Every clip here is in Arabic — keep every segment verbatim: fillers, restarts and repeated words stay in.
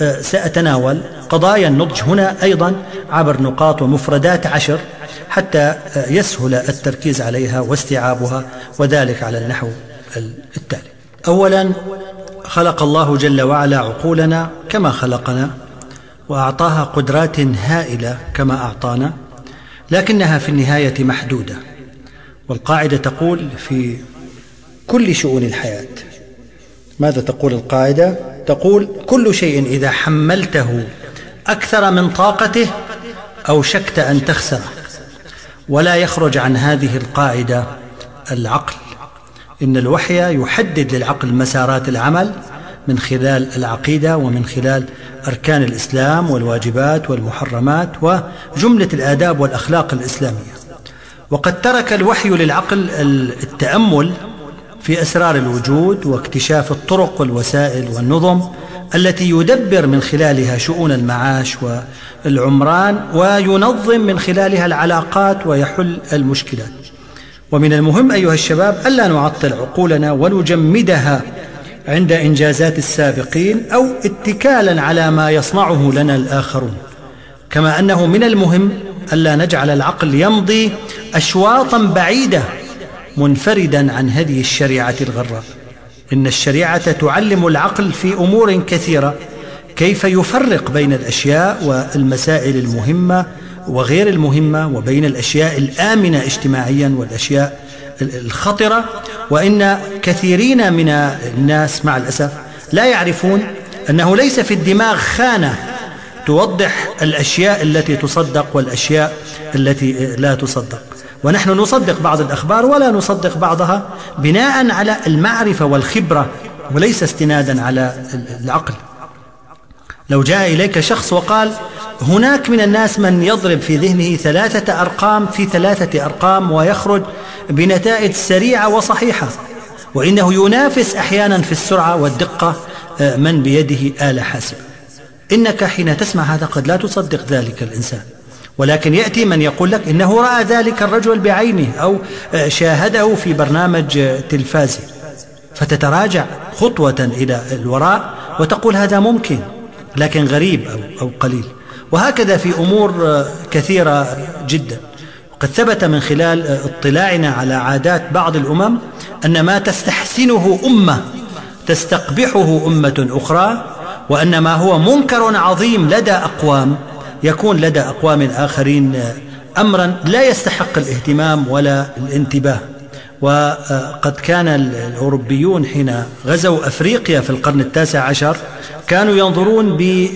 سأتناول قضايا النضج هنا أيضا عبر نقاط ومفردات عشر حتى يسهل التركيز عليها واستيعابها، وذلك على النحو التالي. أولا، خلق الله جل وعلا عقولنا كما خلقنا، وأعطاها قدرات هائلة كما أعطانا، لكنها في النهاية محدودة. والقاعدة تقول في كل شؤون الحياة، ماذا تقول القاعدة؟ تقول: كل شيء إذا حملته أكثر من طاقته أوشكت أن تخسره. ولا يخرج عن هذه القاعدة العقل. إن الوحي يحدد للعقل مسارات العمل من خلال العقيدة ومن خلال أركان الإسلام والواجبات والمحرمات وجملة الآداب والأخلاق الإسلامية. وقد ترك الوحي للعقل التأمل في أسرار الوجود واكتشاف الطرق والوسائل والنظم التي يدبر من خلالها شؤون المعاش والعمران، وينظم من خلالها العلاقات ويحل المشكلات. ومن المهم أيها الشباب ألا نعطل عقولنا ونجمدها عند إنجازات السابقين أو اتكالا على ما يصنعه لنا الآخرون، كما أنه من المهم ألا نجعل العقل يمضي أشواطا بعيدة منفردا عن هذه الشريعة الغراء. إن الشريعة تعلم العقل في أمور كثيرة كيف يفرق بين الأشياء والمسائل المهمة وغير المهمة، وبين الأشياء الآمنة اجتماعيا والأشياء الخطرة. وإن كثيرين من الناس مع الأسف لا يعرفون أنه ليس في الدماغ خانة توضح الأشياء التي تصدق والأشياء التي لا تصدق. ونحن نصدق بعض الأخبار ولا نصدق بعضها بناء على المعرفة والخبرة وليس استنادا على العقل. لو جاء إليك شخص وقال: هناك من الناس من يضرب في ذهنه ثلاثة أرقام في ثلاثة أرقام ويخرج بنتائج سريعة وصحيحة، وإنه ينافس أحيانا في السرعة والدقة من بيده آلة حاسبة، إنك حين تسمع هذا قد لا تصدق ذلك الإنسان، ولكن يأتي من يقول لك إنه رأى ذلك الرجل بعينه أو شاهده في برنامج تلفازي، فتتراجع خطوة إلى الوراء وتقول هذا ممكن لكن غريب أو, أو قليل. وهكذا في أمور كثيرة جدا. وقد ثبت من خلال اطلاعنا على عادات بعض الأمم أن ما تستحسنه أمة تستقبحه أمة أخرى، وأن ما هو منكر عظيم لدى أقوام يكون لدى أقوام آخرين أمرا لا يستحق الاهتمام ولا الانتباه. وقد كان الأوروبيون حين غزوا أفريقيا في القرن التاسع عشر كانوا ينظرون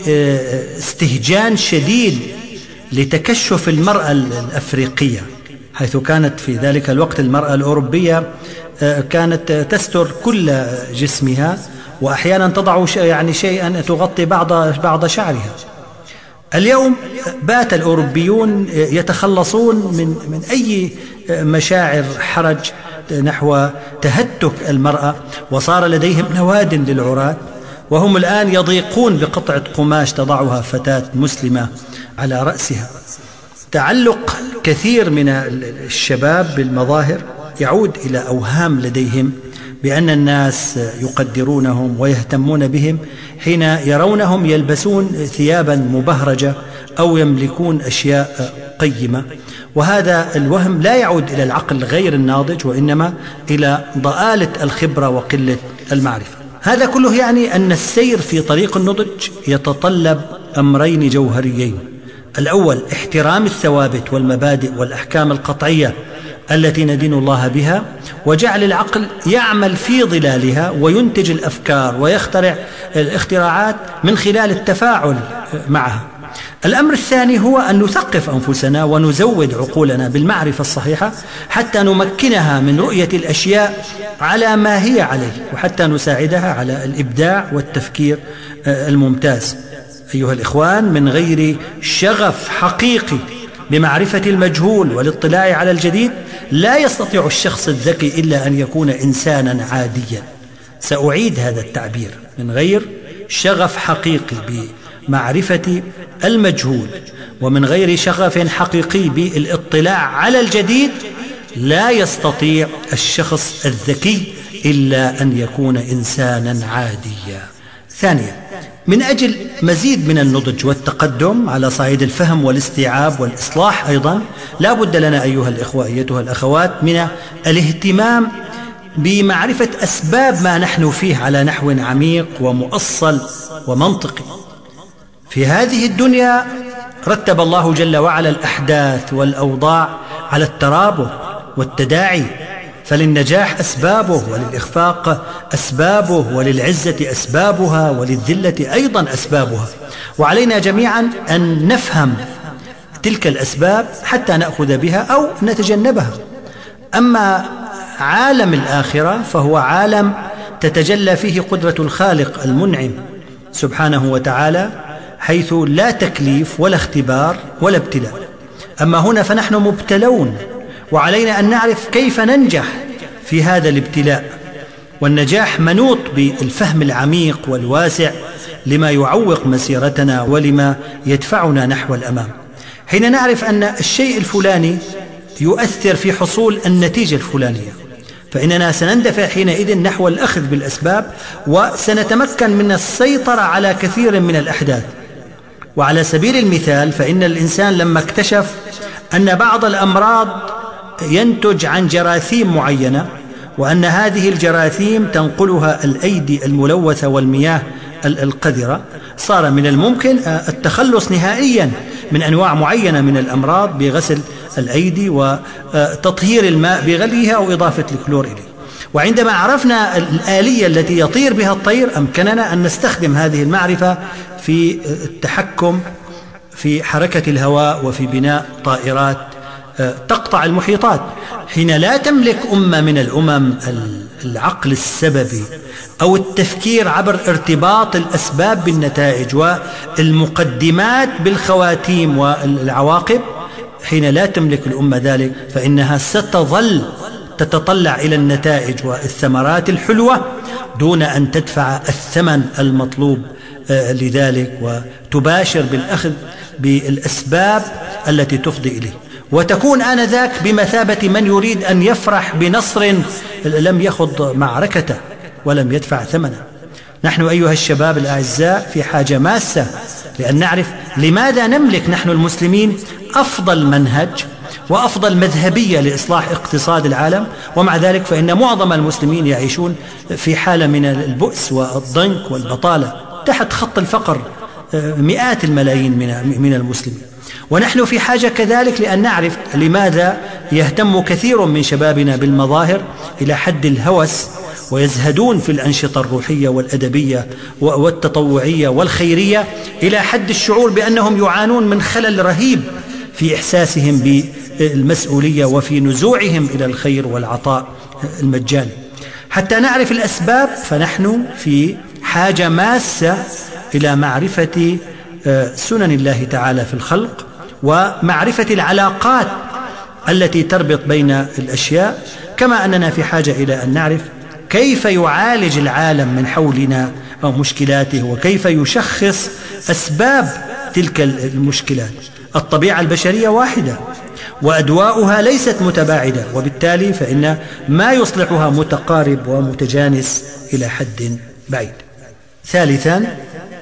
باستهجان شديد لتكشف المرأة الأفريقية، حيث كانت في ذلك الوقت المرأة الأوروبية كانت تستر كل جسمها، وأحيانا تضع يعني شيئا تغطي بعض بعض شعرها. اليوم بات الأوروبيون يتخلصون من من أي مشاعر حرج نحو تهتك المرأة، وصار لديهم نواد للعراة، وهم الآن يضيقون بقطعة قماش تضعها فتاة مسلمة على رأسها. تعلق كثير من الشباب بالمظاهر يعود إلى أوهام لديهم بأن الناس يقدرونهم ويهتمون بهم حين يرونهم يلبسون ثيابا مبهرجة أو يملكون أشياء قيمة. وهذا الوهم لا يعود إلى العقل غير الناضج، وإنما إلى ضآلة الخبرة وقلة المعرفة. هذا كله يعني أن السير في طريق النضج يتطلب أمرين جوهريين: الأول احترام الثوابت والمبادئ والأحكام القطعية التي ندين الله بها، وجعل العقل يعمل في ظلالها وينتج الأفكار ويخترع الاختراعات من خلال التفاعل معها. الأمر الثاني هو أن نثقف أنفسنا ونزود عقولنا بالمعرفة الصحيحة حتى نمكنها من رؤية الأشياء على ما هي عليه، وحتى نساعدها على الإبداع والتفكير الممتاز. أيها الإخوان، من غير شغف حقيقي بمعرفة المجهول والاطلاع على الجديد لا يستطيع الشخص الذكي إلا أن يكون إنسانا عاديا. سأعيد هذا التعبير: من غير شغف حقيقي بمعرفة المجهول ومن غير شغف حقيقي بالاطلاع على الجديد لا يستطيع الشخص الذكي إلا أن يكون إنسانا عاديا. ثانيا، من أجل مزيد من النضج والتقدم على صعيد الفهم والاستيعاب والإصلاح أيضا، لا بد لنا أيها الإخوة أيتها الأخوات من الاهتمام بمعرفة أسباب ما نحن فيه على نحو عميق ومؤصل ومنطقي. في هذه الدنيا رتب الله جل وعلا الأحداث والأوضاع على الترابط والتداعي، فللنجاح أسبابه، وللإخفاق أسبابه، وللعزة أسبابها، وللذلة أيضا أسبابها، وعلينا جميعا أن نفهم تلك الأسباب حتى نأخذ بها أو نتجنبها. أما عالم الآخرة فهو عالم تتجلى فيه قدرة الخالق المنعم سبحانه وتعالى، حيث لا تكليف ولا اختبار ولا ابتلاء. أما هنا فنحن مبتلون، وعلينا أن نعرف كيف ننجح في هذا الابتلاء، والنجاح منوط بالفهم العميق والواسع لما يعوق مسيرتنا ولما يدفعنا نحو الأمام. حين نعرف أن الشيء الفلاني يؤثر في حصول النتيجة الفلانية، فإننا سنندفع حينئذ نحو الأخذ بالأسباب، وسنتمكن من السيطرة على كثير من الأحداث. وعلى سبيل المثال فإن الإنسان لما اكتشف أن بعض الأمراض ينتج عن جراثيم معينة، وأن هذه الجراثيم تنقلها الأيدي الملوثة والمياه القذرة، صار من الممكن التخلص نهائيا من أنواع معينة من الأمراض بغسل الأيدي وتطهير الماء بغليها أو إضافة الكلور إليه. وعندما عرفنا الآلية التي يطير بها الطير، أمكننا أن نستخدم هذه المعرفة في التحكم في حركة الهواء وفي بناء طائرات تقطع المحيطات. حين لا تملك أمة من الأمم العقل السببي أو التفكير عبر ارتباط الأسباب بالنتائج والمقدمات بالخواتيم والعواقب، حين لا تملك الأمة ذلك فإنها ستظل تتطلع إلى النتائج والثمرات الحلوة دون أن تدفع الثمن المطلوب لذلك، وتباشر بالأخذ بالأسباب التي تفضي إليه، وتكون آنذاك بمثابة من يريد أن يفرح بنصر لم يخض معركته ولم يدفع ثمنه. نحن أيها الشباب الأعزاء في حاجة ماسة لأن نعرف لماذا نملك نحن المسلمين أفضل منهج وأفضل مذهبية لإصلاح اقتصاد العالم، ومع ذلك فإن معظم المسلمين يعيشون في حالة من البؤس والضنك والبطالة تحت خط الفقر، مئات الملايين من المسلمين. ونحن في حاجة كذلك لأن نعرف لماذا يهتم كثير من شبابنا بالمظاهر إلى حد الهوس، ويزهدون في الأنشطة الروحية والأدبية والتطوعية والخيرية إلى حد الشعور بأنهم يعانون من خلل رهيب في إحساسهم بالمسؤولية وفي نزوعهم إلى الخير والعطاء المجاني. حتى نعرف الأسباب فنحن في حاجة ماسة إلى معرفة سنن الله تعالى في الخلق، ومعرفة العلاقات التي تربط بين الأشياء، كما أننا في حاجة إلى أن نعرف كيف يعالج العالم من حولنا أو مشكلاته، وكيف يشخص أسباب تلك المشكلات. الطبيعة البشرية واحدة وأدواؤها ليست متباعدة، وبالتالي فإن ما يصلحها متقارب ومتجانس إلى حد بعيد. ثالثا،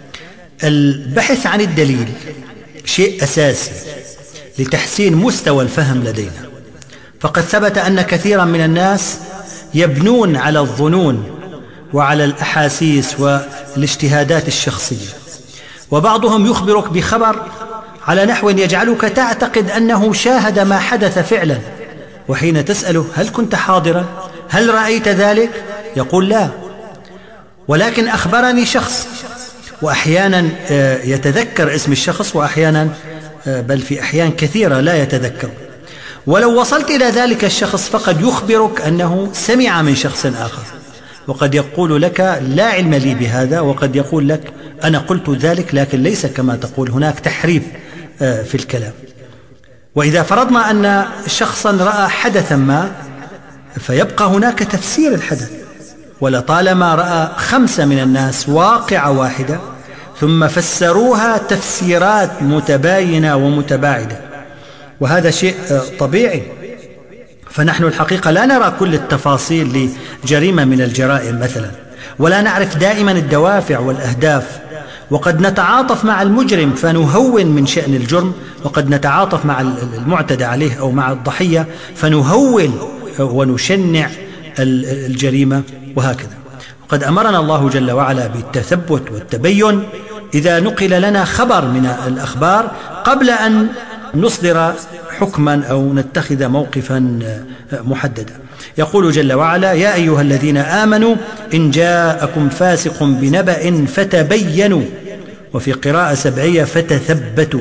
البحث عن الدليل شيء أساسي لتحسين مستوى الفهم لدينا، فقد ثبت أن كثيرا من الناس يبنون على الظنون وعلى الأحاسيس والاجتهادات الشخصية، وبعضهم يخبرك بخبر على نحو يجعلك تعتقد أنه شاهد ما حدث فعلا، وحين تسأله هل كنت حاضرا؟ هل رأيت ذلك؟ يقول لا، ولكن أخبرني شخص، وأحيانا يتذكر اسم الشخص وأحيانا بل في أحيان كثيرة لا يتذكر. ولو وصلت إلى ذلك الشخص فقد يخبرك أنه سمع من شخص آخر، وقد يقول لك لا علم لي بهذا، وقد يقول لك أنا قلت ذلك لكن ليس كما تقول، هناك تحريف في الكلام. وإذا فرضنا أن شخصا رأى حدثا ما فيبقى هناك تفسير الحدث، ولطالما رأى خمسة من الناس واقعة واحدة ثم فسروها تفسيرات متباينة ومتباعدة، وهذا شيء طبيعي. فنحن الحقيقة لا نرى كل التفاصيل لجريمة من الجرائم مثلا، ولا نعرف دائما الدوافع والأهداف، وقد نتعاطف مع المجرم فنهون من شأن الجرم، وقد نتعاطف مع المعتدى عليه أو مع الضحية فنهون ونشنع الجريمة، وهكذا. وقد أمرنا الله جل وعلا بالتثبت والتبين إذا نقل لنا خبر من الأخبار قبل أن نصدر حكما أو نتخذ موقفا محددا. يقول جل وعلا: يا أيها الذين آمنوا إن جاءكم فاسق بنبأ فتبينوا، وفي قراءة سبعية فتثبتوا،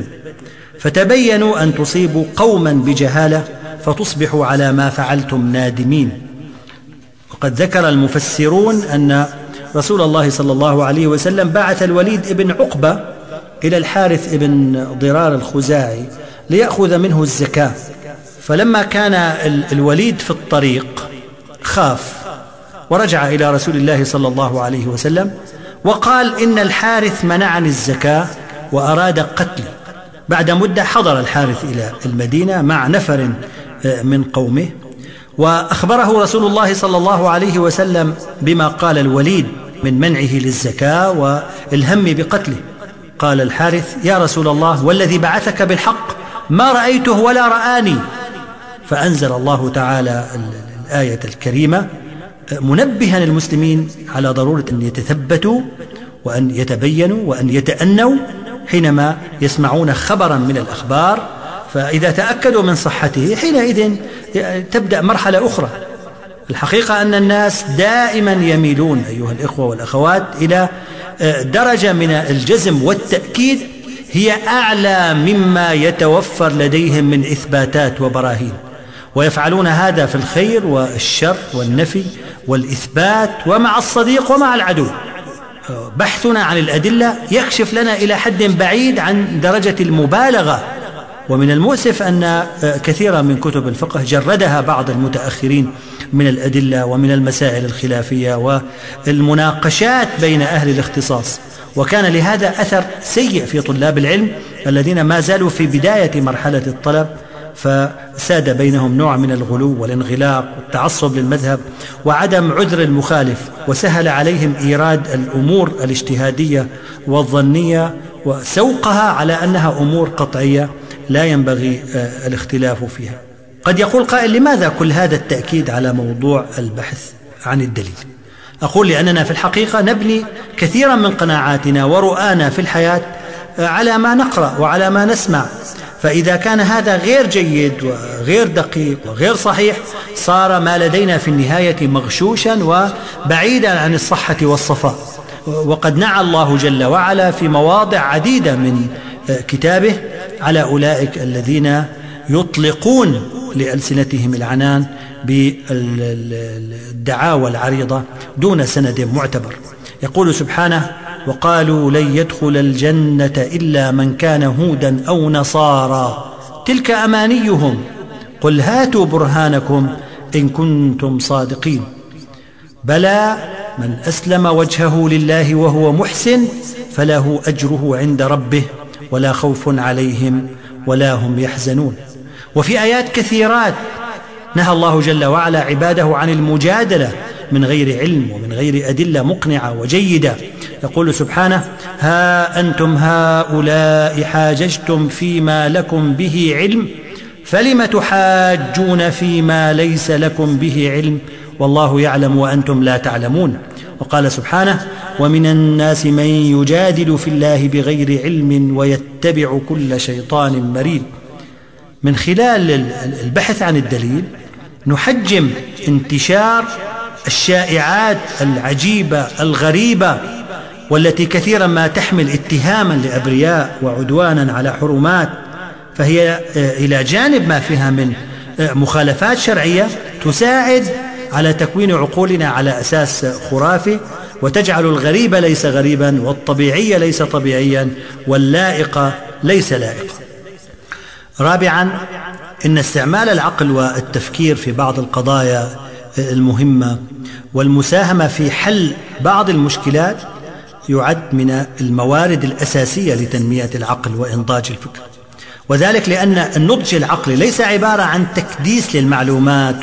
فتبينوا أن تصيبوا قوما بجهالة فتصبحوا على ما فعلتم نادمين. وقد ذكر المفسرون أن رسول الله صلى الله عليه وسلم بعث الوليد بن عقبة إلى الحارث بن ضرار الخزاعي ليأخذ منه الزكاة، فلما كان الوليد في الطريق خاف ورجع إلى رسول الله صلى الله عليه وسلم وقال: إن الحارث منعني الزكاة وأراد قتلي. بعد مدة حضر الحارث إلى المدينة مع نفر من قومه، وأخبره رسول الله صلى الله عليه وسلم بما قال الوليد من منعه للزكاة والهم بقتله. قال الحارث: يا رسول الله والذي بعثك بالحق ما رأيته ولا رآني. فأنزل الله تعالى الآية الكريمة منبها المسلمين على ضرورة أن يتثبتوا وأن يتبينوا وأن يتأنوا حينما يسمعون خبرا من الأخبار، فإذا تأكدوا من صحته حينئذ تبدأ مرحلة أخرى. الحقيقة أن الناس دائما يميلون أيها الإخوة والأخوات إلى درجة من الجزم والتأكيد هي أعلى مما يتوفر لديهم من إثباتات وبراهين، ويفعلون هذا في الخير والشر والنفي والإثبات ومع الصديق ومع العدو. بحثنا عن الأدلة يكشف لنا إلى حد بعيد عن درجة المبالغة، ومن المؤسف أن كثيرا من كتب الفقه جردها بعض المتأخرين من الأدلة ومن المسائل الخلافية والمناقشات بين أهل الاختصاص، وكان لهذا أثر سيء في طلاب العلم الذين ما زالوا في بداية مرحلة الطلب، فساد بينهم نوع من الغلو والانغلاق والتعصب للمذهب وعدم عذر المخالف، وسهل عليهم إيراد الأمور الاجتهادية والظنية وسوقها على أنها أمور قطعية لا ينبغي الاختلاف فيها. قد يقول قائل: لماذا كل هذا التأكيد على موضوع البحث عن الدليل؟ أقول: لأننا في الحقيقة نبني كثيرا من قناعاتنا ورؤانا في الحياة على ما نقرأ وعلى ما نسمع، فإذا كان هذا غير جيد وغير دقيق وغير صحيح صار ما لدينا في النهاية مغشوشا وبعيدا عن الصحة والصفاء. وقد نعى الله جل وعلا في مواضع عديدة من كتابه على أولئك الذين يطلقون لألسنتهم العنان بالدعاوى العريضة دون سند معتبر. يقول سبحانه: وقالوا لن يدخل الجنة إلا من كان هودا أو نصارى تلك أمانيهم قل هاتوا برهانكم إن كنتم صادقين بلى من أسلم وجهه لله وهو محسن فله أجره عند ربه ولا خوف عليهم ولا هم يحزنون. وفي آيات كثيرات نهى الله جل وعلا عباده عن المجادلة من غير علم ومن غير أدلة مقنعة وجيدة. يقول سبحانه: ها أنتم هؤلاء حاججتم فيما لكم به علم فلم تحاجون فيما ليس لكم به علم والله يعلم وأنتم لا تعلمون. وقال سبحانه: ومن الناس من يجادل في الله بغير علم ويتبع كل شيطان مريد. من خلال البحث عن الدليل نحجم انتشار الشائعات العجيبة الغريبة والتي كثيرا ما تحمل اتهاما لأبرياء وعدوانا على حرمات، فهي إلى جانب ما فيها من مخالفات شرعية تساعد على تكوين عقولنا على أساس خرافي، وتجعل الغريب ليس غريبا والطبيعي ليس طبيعيا واللائق ليس لائقا. رابعا، إن استعمال العقل والتفكير في بعض القضايا المهمة والمساهمة في حل بعض المشكلات يعد من الموارد الأساسية لتنمية العقل وإنضاج الفكر، وذلك لأن النضج العقلي ليس عبارة عن تكديس للمعلومات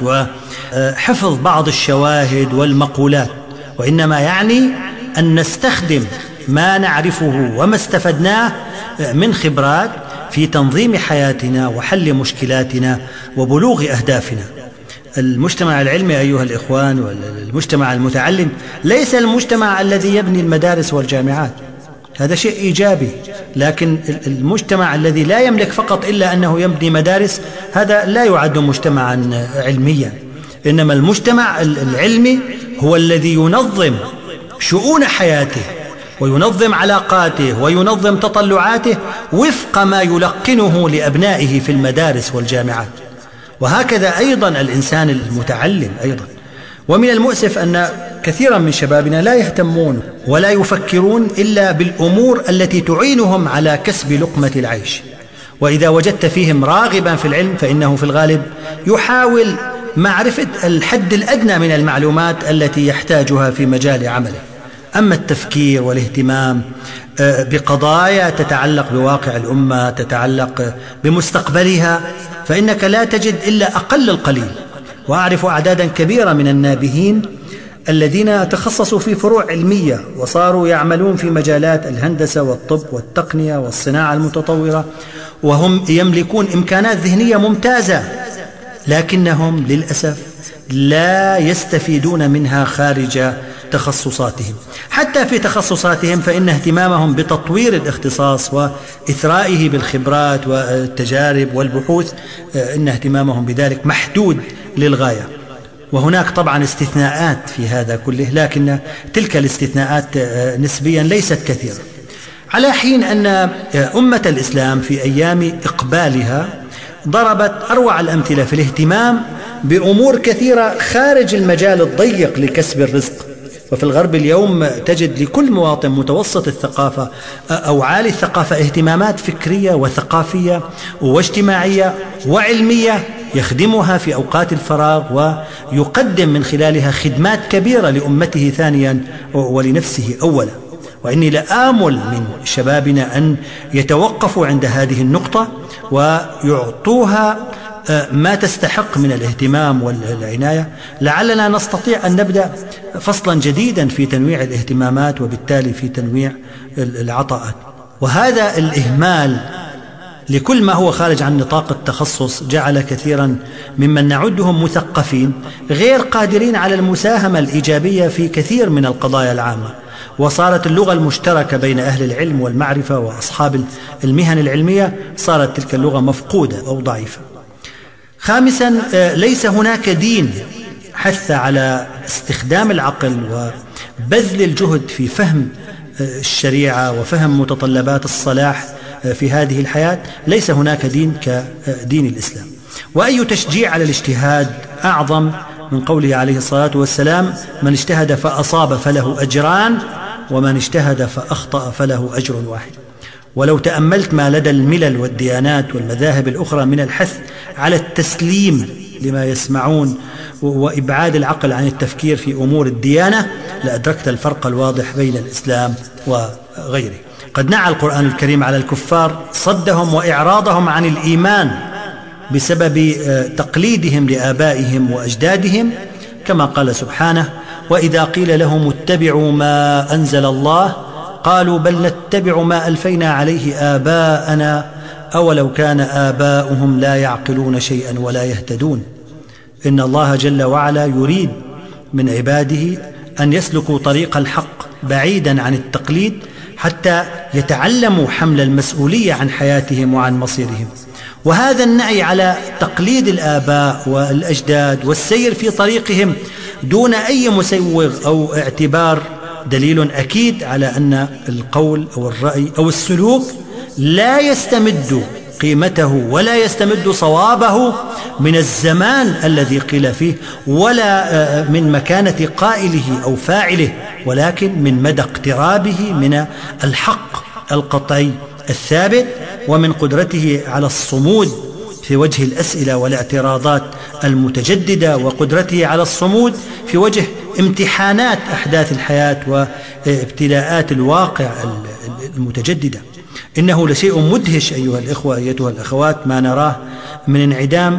وحفظ بعض الشواهد والمقولات، وإنما يعني أن نستخدم ما نعرفه وما استفدناه من خبرات في تنظيم حياتنا وحل مشكلاتنا وبلوغ أهدافنا. المجتمع العلمي أيها الإخوان والمجتمع المتعلم ليس المجتمع الذي يبني المدارس والجامعات، هذا شيء إيجابي، لكن المجتمع الذي لا يملك فقط إلا أنه يبني مدارس هذا لا يعد مجتمعا علميا. إنما المجتمع العلمي هو الذي ينظم شؤون حياته وينظم علاقاته وينظم تطلعاته وفق ما يلقنه لأبنائه في المدارس والجامعات. وهكذا أيضا الإنسان المتعلم أيضا. ومن المؤسف أن كثيرا من شبابنا لا يهتمون ولا يفكرون إلا بالأمور التي تعينهم على كسب لقمة العيش. وإذا وجدت فيهم راغبا في العلم فإنه في الغالب يحاول معرفة الحد الأدنى من المعلومات التي يحتاجها في مجال عمله. أما التفكير والاهتمام بقضايا تتعلق بواقع الأمة، تتعلق بمستقبلها، فإنك لا تجد إلا أقل القليل. وأعرف أعدادا كبيرة من النابهين الذين تخصصوا في فروع علمية وصاروا يعملون في مجالات الهندسة والطب والتقنية والصناعة المتطورة، وهم يملكون إمكانات ذهنية ممتازة، لكنهم للأسف لا يستفيدون منها خارج تخصصاتهم. حتى في تخصصاتهم فإن اهتمامهم بتطوير الاختصاص وإثرائه بالخبرات والتجارب والبحوث إن اهتمامهم بذلك محدود للغاية. وهناك طبعا استثناءات في هذا كله، لكن تلك الاستثناءات نسبيا ليست كثيرة. على حين أن أمة الإسلام في أيام إقبالها ضربت أروع الأمثلة في الاهتمام بأمور كثيرة خارج المجال الضيق لكسب الرزق. وفي الغرب اليوم تجد لكل مواطن متوسط الثقافة أو عالي الثقافة اهتمامات فكرية وثقافية واجتماعية وعلمية يخدمها في أوقات الفراغ ويقدم من خلالها خدمات كبيرة لأمته ثانيا ولنفسه أولا. وإني لآمل من شبابنا أن يتوقفوا عند هذه النقطة ويعطوها ما تستحق من الاهتمام والعناية، لعلنا نستطيع أن نبدأ فصلا جديدا في تنويع الاهتمامات وبالتالي في تنويع العطاءات. وهذا الإهمال لكل ما هو خارج عن نطاق التخصص جعل كثيرا ممن نعدهم مثقفين غير قادرين على المساهمة الإيجابية في كثير من القضايا العامة، وصارت اللغة المشتركة بين أهل العلم والمعرفة وأصحاب المهن العلمية صارت تلك اللغة مفقودة أو ضعيفة. خامسا، ليس هناك دين حث على استخدام العقل وبذل الجهد في فهم الشريعة وفهم متطلبات الصلاح في هذه الحياة. ليس هناك دين كدين الإسلام. وأي تشجيع على الاجتهاد أعظم من قوله عليه الصلاة والسلام: من اجتهد فأصاب فله أجران ومن اجتهد فأخطأ فله أجر واحد. ولو تأملت ما لدى الملل والديانات والمذاهب الأخرى من الحث على التسليم لما يسمعون وإبعاد العقل عن التفكير في أمور الديانة لأدركت الفرق الواضح بين الإسلام وغيره. قد نعى القرآن الكريم على الكفار صدهم وإعراضهم عن الإيمان بسبب تقليدهم لآبائهم وأجدادهم، كما قال سبحانه: وإذا قيل لهم اتبعوا ما أنزل الله قالوا بل نتبع ما ألفينا عليه آباءنا أولو كان آباؤهم لا يعقلون شيئا ولا يهتدون. إن الله جل وعلا يريد من عباده أن يسلكوا طريق الحق بعيدا عن التقليد حتى يتعلموا حمل المسؤولية عن حياتهم وعن مصيرهم. وهذا النعي على تقليد الآباء والأجداد والسير في طريقهم دون أي مسوغ أو اعتبار دليل أكيد على أن القول أو الرأي أو السلوك لا يستمد قيمته ولا يستمد صوابه من الزمان الذي قيل فيه ولا من مكانة قائله أو فاعله، ولكن من مدى اقترابه من الحق القطعي الثابت ومن قدرته على الصمود في وجه الأسئلة والاعتراضات المتجددة وقدرته على الصمود في وجه امتحانات أحداث الحياة وابتلاءات الواقع المتجددة. إنه لشيء مدهش أيها الإخوة أيتها الأخوات ما نراه من انعدام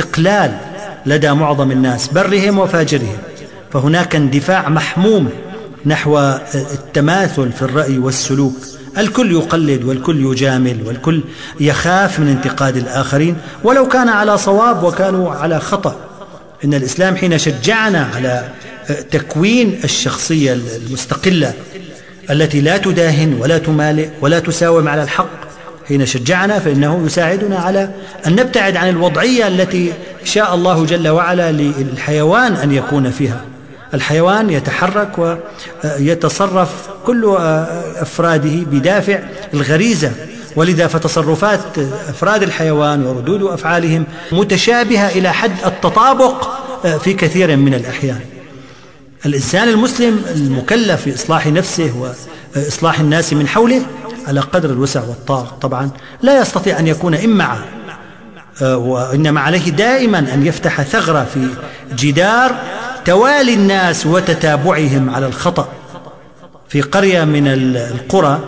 الاستقلال لدى معظم الناس برهم وفاجرهم. فهناك اندفاع محموم نحو التماثل في الرأي والسلوك. الكل يقلد والكل يجامل والكل يخاف من انتقاد الآخرين ولو كان على صواب وكانوا على خطأ. إن الإسلام حين شجعنا على تكوين الشخصية المستقلة التي لا تداهن ولا تمالئ ولا تساوم على الحق، حين شجعنا فإنه يساعدنا على أن نبتعد عن الوضعية التي شاء الله جل وعلا للحيوان أن يكون فيها. الحيوان يتحرك ويتصرف كل أفراده بدافع الغريزة، ولذا فتصرفات أفراد الحيوان وردود أفعالهم متشابهة إلى حد التطابق في كثير من الأحيان. الإنسان المسلم المكلف في إصلاح نفسه وإصلاح الناس من حوله على قدر الوسع والطاقة طبعا لا يستطيع أن يكون إمعة، وإنما عليه دائما أن يفتح ثغرة في جدار توالي الناس وتتابعهم على الخطأ. في قرية من القرى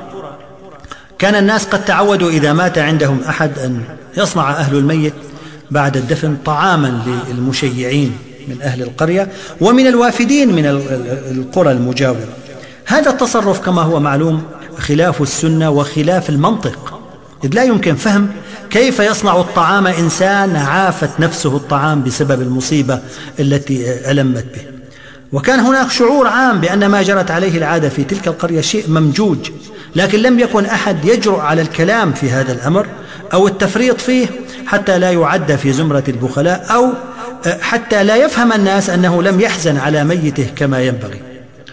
كان الناس قد تعودوا إذا مات عندهم أحد أن يصنع أهل الميت بعد الدفن طعاما للمشيعين من أهل القرية ومن الوافدين من القرى المجاورة. هذا التصرف كما هو معلوم خلاف السنة وخلاف المنطق، إذ لا يمكن فهم كيف يصنع الطعام إنسان عافت نفسه الطعام بسبب المصيبة التي ألمت به. وكان هناك شعور عام بأن ما جرت عليه العادة في تلك القرية شيء ممجوج، لكن لم يكن أحد يجرؤ على الكلام في هذا الأمر أو التفريط فيه حتى لا يعد في زمرة البخلاء أو حتى لا يفهم الناس أنه لم يحزن على ميته كما ينبغي.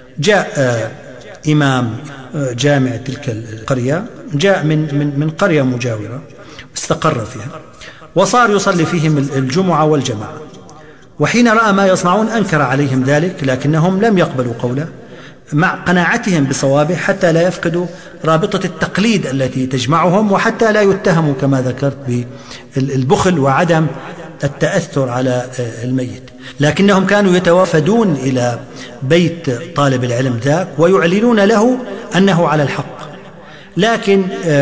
جاء إمام جامع تلك القرية، جاء من, من, من قرية مجاورة استقر فيها وصار يصلي فيهم الجمعة والجماعة، وحين رأى ما يصنعون أنكر عليهم ذلك، لكنهم لم يقبلوا قوله مع قناعتهم بصوابه حتى لا يفقدوا رابطة التقليد التي تجمعهم وحتى لا يتهموا كما ذكرت بالبخل وعدم التأثر على الميت. لكنهم كانوا يتوافدون إلى بيت طالب العلم ذاك ويعلنون له أنه على الحق، لكن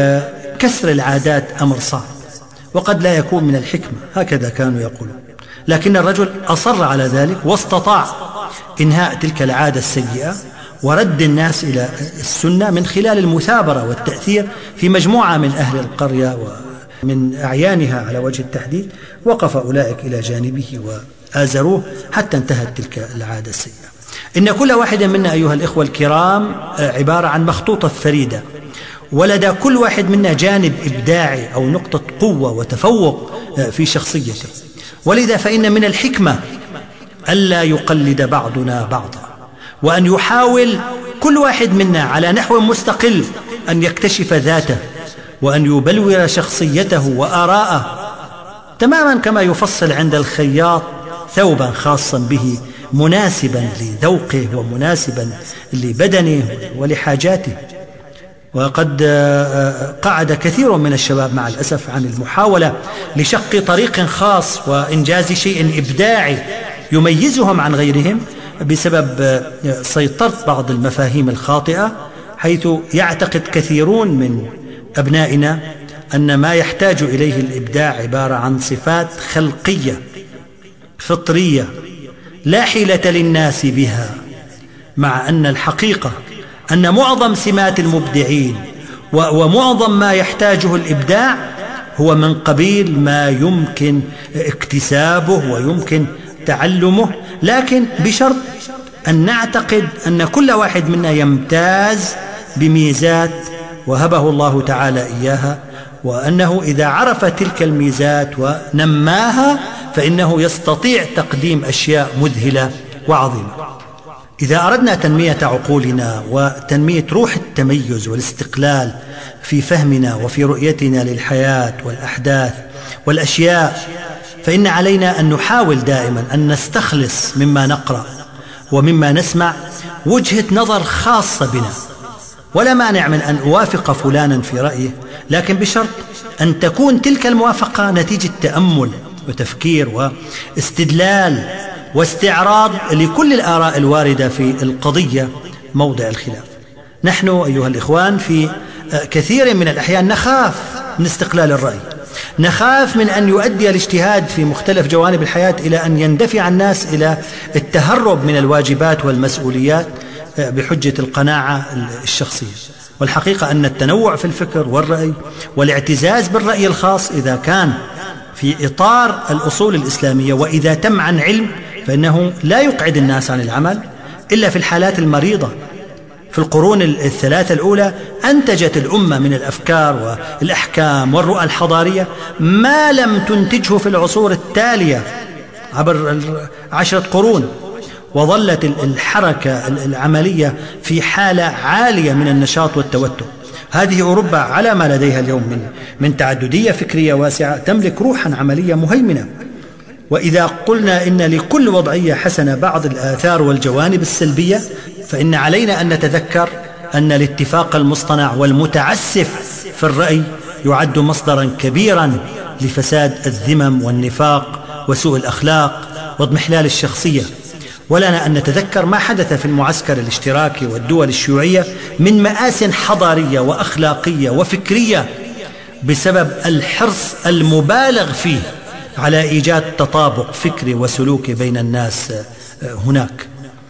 كسر العادات أمر صعب وقد لا يكون من الحكمة، هكذا كانوا يقولون. لكن الرجل أصر على ذلك واستطاع إنهاء تلك العادة السيئة ورد الناس إلى السنة من خلال المثابرة والتأثير في مجموعة من أهل القرية ومن أعيانها على وجه التحديد. وقف أولئك إلى جانبه وآزروه حتى انتهت تلك العادة السيئة. إن كل واحد منا أيها الإخوة الكرام عبارة عن مخطوطة فريدة، ولدى كل واحد منا جانب إبداعي أو نقطة قوة وتفوق في شخصيته، ولذا فإن من الحكمة ألا يقلد بعضنا بعضا، وأن يحاول كل واحد منا على نحو مستقل أن يكتشف ذاته وأن يبلور شخصيته وآراءه، تماما كما يفصل عند الخياط ثوبا خاصا به مناسبا لذوقه ومناسبا لبدنه ولحاجاته. وقد قعد كثير من الشباب مع الأسف عن المحاولة لشق طريق خاص وإنجاز شيء إبداعي يميزهم عن غيرهم بسبب سيطرة بعض المفاهيم الخاطئة، حيث يعتقد كثيرون من أبنائنا أن ما يحتاج إليه الإبداع عبارة عن صفات خلقية فطرية لا حيلة للناس بها، مع أن الحقيقة أن معظم سمات المبدعين ومعظم ما يحتاجه الإبداع هو من قبيل ما يمكن اكتسابه ويمكن تعلمه، لكن بشرط أن نعتقد أن كل واحد منا يمتاز بميزات وهبه الله تعالى إياها، وأنه إذا عرف تلك الميزات ونماها فإنه يستطيع تقديم أشياء مذهلة وعظيمة. إذا أردنا تنمية عقولنا وتنمية روح التميز والاستقلال في فهمنا وفي رؤيتنا للحياة والأحداث والأشياء، فإن علينا أن نحاول دائما أن نستخلص مما نقرأ ومما نسمع وجهة نظر خاصة بنا، ولا مانع من أن أوافق فلانا في رأيه، لكن بشرط أن تكون تلك الموافقة نتيجة تأمل وتفكير واستدلال واستعراض لكل الآراء الواردة في القضية موضع الخلاف. نحن أيها الإخوان في كثير من الأحيان نخاف من استقلال الرأي، نخاف من أن يؤدي الاجتهاد في مختلف جوانب الحياة إلى أن يندفع الناس إلى التهرب من الواجبات والمسؤوليات بحجة القناعة الشخصية. والحقيقة أن التنوع في الفكر والرأي والاعتزاز بالرأي الخاص إذا كان في إطار الأصول الإسلامية وإذا تم عن علم فإنه لا يقعد الناس عن العمل إلا في الحالات المريضة. في القرون الثلاثة الأولى أنتجت الأمة من الأفكار والأحكام والرؤى الحضارية ما لم تنتجه في العصور التالية عبر عشرة قرون، وظلت الحركة العملية في حالة عالية من النشاط والتوتر. هذه أوروبا على ما لديها اليوم من من تعددية فكرية واسعة تملك روحا عملية مهيمنة. وإذا قلنا إن لكل وضعية حسنة بعض الآثار والجوانب السلبية، فإن علينا أن نتذكر أن الاتفاق المصطنع والمتعسف في الرأي يعد مصدرا كبيرا لفساد الذمم والنفاق وسوء الأخلاق واضمحلال الشخصية. ولنا أن نتذكر ما حدث في المعسكر الاشتراكي والدول الشيوعية من مآس حضارية وأخلاقية وفكرية بسبب الحرص المبالغ فيه على إيجاد تطابق فكري وسلوكي بين الناس هناك.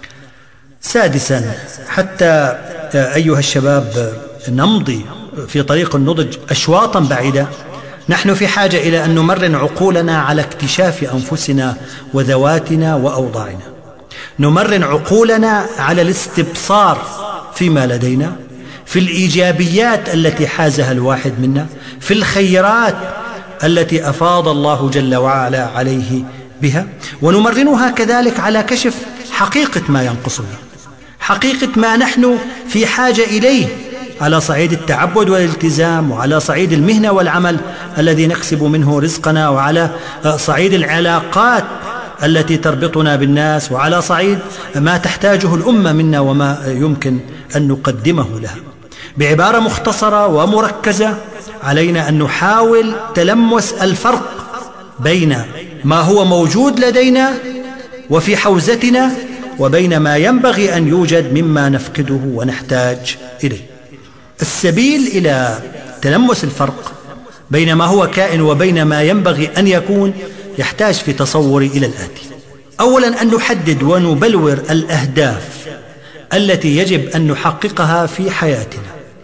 سادسا، حتى أيها الشباب نمضي في طريق النضج أشواطا بعيدة، نحن في حاجة إلى أن نمرن عقولنا على اكتشاف أنفسنا وذواتنا وأوضاعنا، نمرن عقولنا على الاستبصار فيما لدينا، في الإيجابيات التي حازها الواحد منا، في الخيرات التي أفاض الله جل وعلا عليه بها، ونمرنها كذلك على كشف حقيقة ما ينقصنا، حقيقة ما نحن في حاجة إليه على صعيد التعبد والالتزام، وعلى صعيد المهنة والعمل الذي نكسب منه رزقنا، وعلى صعيد العلاقات التي تربطنا بالناس، وعلى صعيد ما تحتاجه الأمة منا وما يمكن أن نقدمه لها. بعبارة مختصرة ومركزة، علينا أن نحاول تلمس الفرق بين ما هو موجود لدينا وفي حوزتنا وبين ما ينبغي أن يوجد مما نفقده ونحتاج إليه. السبيل إلى تلمس الفرق بين ما هو كائن وبين ما ينبغي أن يكون يحتاج في تصوري إلى الآتي: أولا، أن نحدد ونبلور الأهداف التي يجب أن نحققها في حياتنا.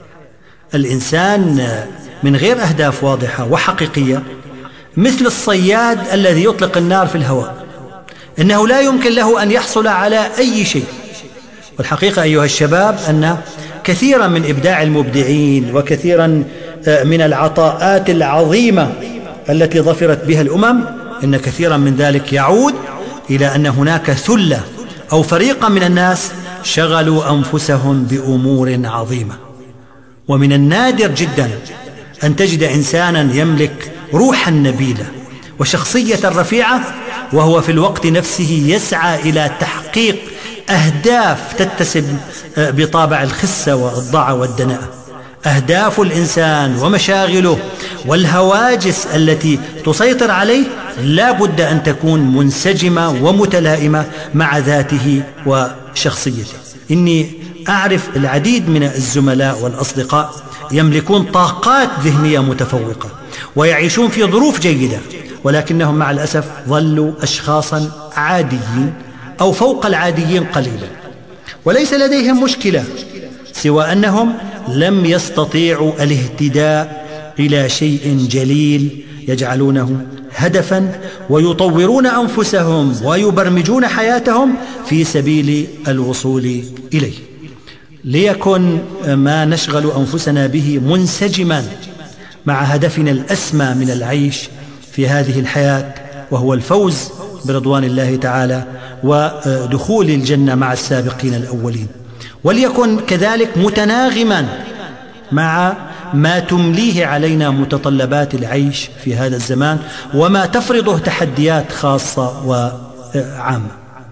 الإنسان من غير أهداف واضحة وحقيقية مثل الصياد الذي يطلق النار في الهواء، إنه لا يمكن له أن يحصل على أي شيء. والحقيقة أيها الشباب أن كثيرا من إبداع المبدعين وكثيرا من العطاءات العظيمة التي ظفرت بها الأمم، إن كثيرا من ذلك يعود إلى أن هناك ثلة أو فريقا من الناس شغلوا أنفسهم بأمور عظيمة. ومن النادر جدا أن تجد إنسانا يملك روحا نبيلة وشخصية رفيعة وهو في الوقت نفسه يسعى إلى تحقيق أهداف تتسم بطابع الخسة والضعة والدناءة. أهداف الإنسان ومشاغله والهواجس التي تسيطر عليه لا بد أن تكون منسجمة ومتلائمة مع ذاته وشخصيته. إني أعرف العديد من الزملاء والأصدقاء يملكون طاقات ذهنية متفوقة ويعيشون في ظروف جيدة، ولكنهم مع الأسف ظلوا أشخاصا عاديين أو فوق العاديين قليلا، وليس لديهم مشكلة سوى أنهم لم يستطيعوا الاهتداء إلى شيء جليل يجعلونه هدفا ويطورون أنفسهم ويبرمجون حياتهم في سبيل الوصول إليه. ليكن ما نشغل أنفسنا به منسجما مع هدفنا الأسمى من العيش في هذه الحياة، وهو الفوز برضوان الله تعالى ودخول الجنة مع السابقين الأولين. وليكن كذلك متناغما مع ما تمليه علينا متطلبات العيش في هذا الزمان وما تفرضه تحديات خاصة وعامة.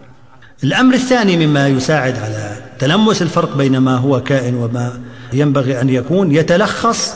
الأمر الثاني مما يساعد على تلمس الفرق بين ما هو كائن وما ينبغي أن يكون يتلخص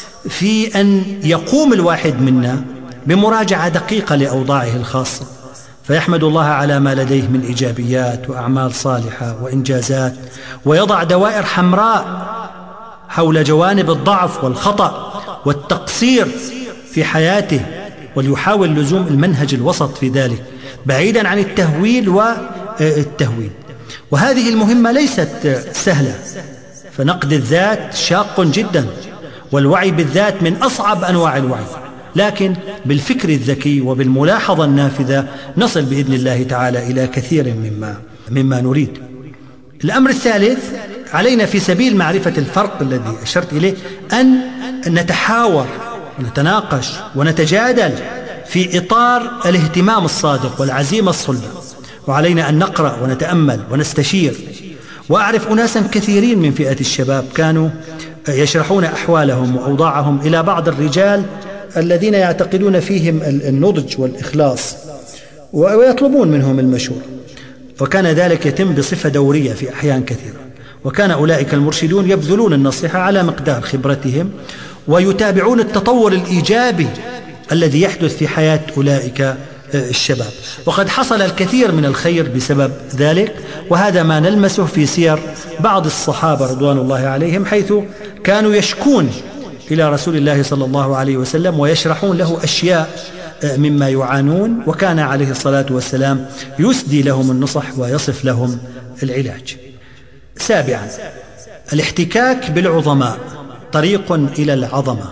في أن يقوم الواحد منا بمراجعة دقيقة لأوضاعه الخاصة، فيحمد الله على ما لديه من إيجابيات وأعمال صالحة وإنجازات، ويضع دوائر حمراء حول جوانب الضعف والخطأ والتقصير في حياته، وليحاول لزوم المنهج الوسط في ذلك بعيدا عن التهويل والتهويل. وهذه المهمة ليست سهلة، فنقد الذات شاق جدا، والوعي بالذات من أصعب أنواع الوعي، لكن بالفكر الذكي وبالملاحظة النافذة نصل بإذن الله تعالى إلى كثير مما, مما نريد. الأمر الثالث، علينا في سبيل معرفة الفرق الذي أشرت إليه أن نتحاور ونتناقش ونتجادل في إطار الاهتمام الصادق والعزيمة الصلبة، وعلينا أن نقرأ ونتأمل ونستشير. وأعرف أناسا كثيرين من فئة الشباب كانوا يشرحون أحوالهم وأوضاعهم إلى بعض الرجال الذين يعتقدون فيهم النضج والإخلاص ويطلبون منهم المشورة، وكان ذلك يتم بصفة دورية في أحيان كثيرة، وكان أولئك المرشدون يبذلون النصيحة على مقدار خبرتهم ويتابعون التطور الإيجابي الذي يحدث في حياة أولئك الشباب، وقد حصل الكثير من الخير بسبب ذلك. وهذا ما نلمسه في سير بعض الصحابة رضوان الله عليهم، حيث كانوا يشكون إلى رسول الله صلى الله عليه وسلم ويشرحون له أشياء مما يعانون، وكان عليه الصلاة والسلام يسدي لهم النصح ويصف لهم العلاج. سابعا، الاحتكاك بالعظماء طريق إلى العظمة،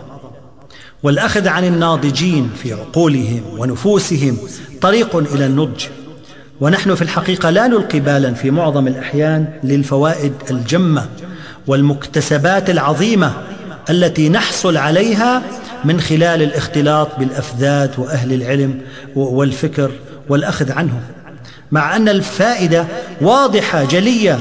والأخذ عن الناضجين في عقولهم ونفوسهم طريق إلى النضج. ونحن في الحقيقة لا نلقي بالا في معظم الأحيان للفوائد الجمة والمكتسبات العظيمة التي نحصل عليها من خلال الاختلاط بالأفذاذ وأهل العلم والفكر والأخذ عنهم، مع أن الفائدة واضحة جلية.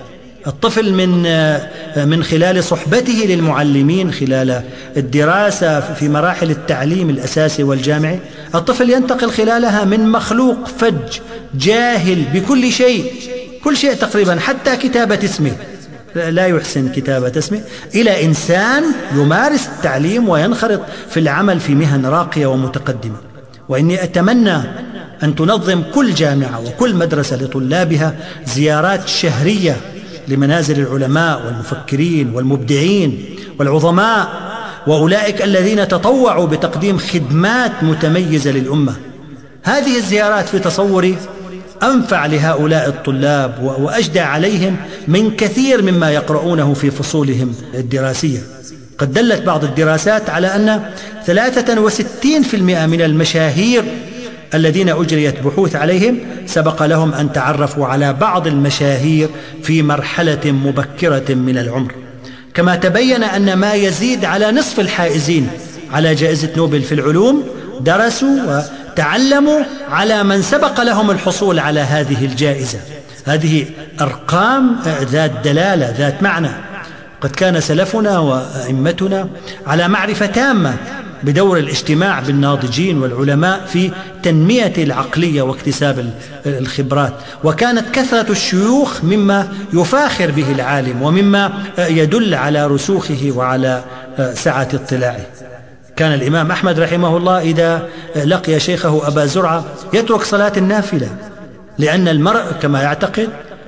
الطفل من من خلال صحبته للمعلمين خلال الدراسة في مراحل التعليم الأساسي والجامعي، الطفل ينتقل خلالها من مخلوق فج جاهل بكل شيء، كل شيء تقريبا حتى كتابة اسمه لا يحسن كتابة اسمه، إلى إنسان يمارس التعليم وينخرط في العمل في مهن راقية ومتقدمة. وإني أتمنى أن تنظم كل جامعة وكل مدرسة لطلابها زيارات شهرية لمنازل العلماء والمفكرين والمبدعين والعظماء وأولئك الذين تطوعوا بتقديم خدمات متميزة للأمة. هذه الزيارات في تصوري أنفع لهؤلاء الطلاب وأجدى عليهم من كثير مما يقرؤونه في فصولهم الدراسية. قد دلت بعض الدراسات على أن ثلاثة وستين بالمئة من المشاهير الذين أجريت بحوث عليهم سبق لهم أن تعرفوا على بعض المشاهير في مرحلة مبكرة من العمر. كما تبين أن ما يزيد على نصف الحائزين على جائزة نوبل في العلوم درسوا وتعلموا على من سبق لهم الحصول على هذه الجائزة. هذه أرقام ذات دلالة ذات معنى. قد كان سلفنا وأئمتنا على معرفة تامة بدور الاجتماع بالناضجين والعلماء في تنمية العقلية واكتساب الخبرات، وكانت كثرة الشيوخ مما يفاخر به العالم ومما يدل على رسوخه وعلى سعة اطلاعه. كان الإمام أحمد رحمه الله إذا لقي شيخه أبا زرعة يترك صلاة النافلة، لأن المرء كما يعتقد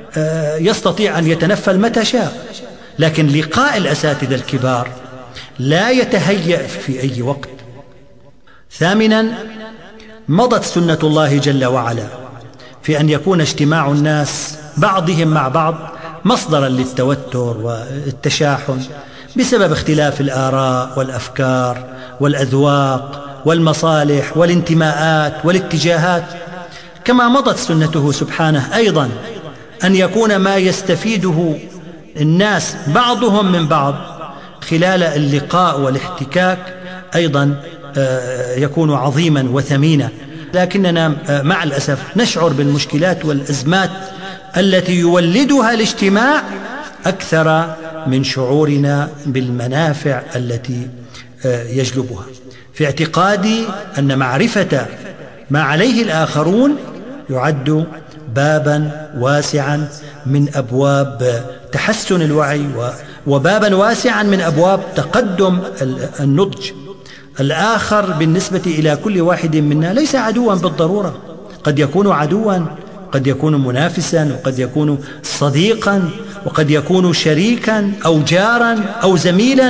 يستطيع أن يتنفل متى شاء، لكن لقاء الأساتذة الكبار لا يتهيأ في أي وقت. ثامنا، مضت سنة الله جل وعلا في أن يكون اجتماع الناس بعضهم مع بعض مصدرا للتوتر والتشاحن بسبب اختلاف الآراء والأفكار والأذواق والمصالح والانتماءات والاتجاهات. كما مضت سنته سبحانه أيضا أن يكون ما يستفيده الناس بعضهم من بعض خلال اللقاء والاحتكاك أيضا يكون عظيما وثمينا. لكننا مع الأسف نشعر بالمشكلات والأزمات التي يولدها الاجتماع أكثر من شعورنا بالمنافع التي يجلبها. في اعتقادي أن معرفة ما عليه الآخرون يعد بابا واسعا من أبواب تحسن الوعي وبابا واسعا من أبواب تقدم النضج. الآخر بالنسبة إلى كل واحد منا ليس عدوا بالضرورة، قد يكون عدوا، قد يكون منافسا، وقد يكون صديقا، وقد يكون شريكا أو جارا أو زميلا،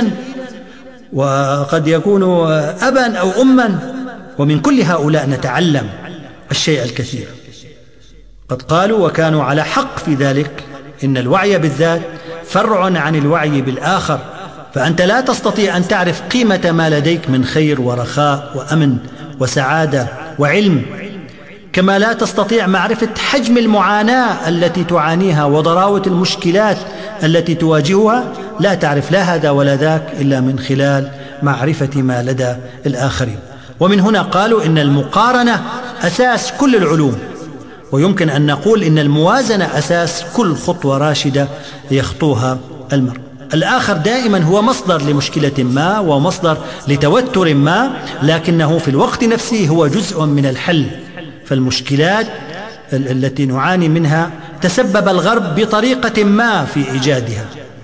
وقد يكون أبا أو أما، ومن كل هؤلاء نتعلم الشيء الكثير. قد قالوا وكانوا على حق في ذلك إن الوعي بالذات فرع عن الوعي بالآخر، فأنت لا تستطيع أن تعرف قيمة ما لديك من خير ورخاء وأمن وسعادة وعلم، كما لا تستطيع معرفة حجم المعاناة التي تعانيها وضراوة المشكلات التي تواجهها. لا تعرف لا هذا ولا ذاك إلا من خلال معرفة ما لدى الآخرين. ومن هنا قالوا إن المقارنة أساس كل العلوم، ويمكن أن نقول إن الموازنة أساس كل خطوة راشدة يخطوها المرء. الآخر دائما هو مصدر لمشكلة ما ومصدر لتوتر ما، لكنه في الوقت نفسه هو جزء من الحل. فالمشكلات التي نعاني منها تسبب الغرب بطريقة ما في إيجادها،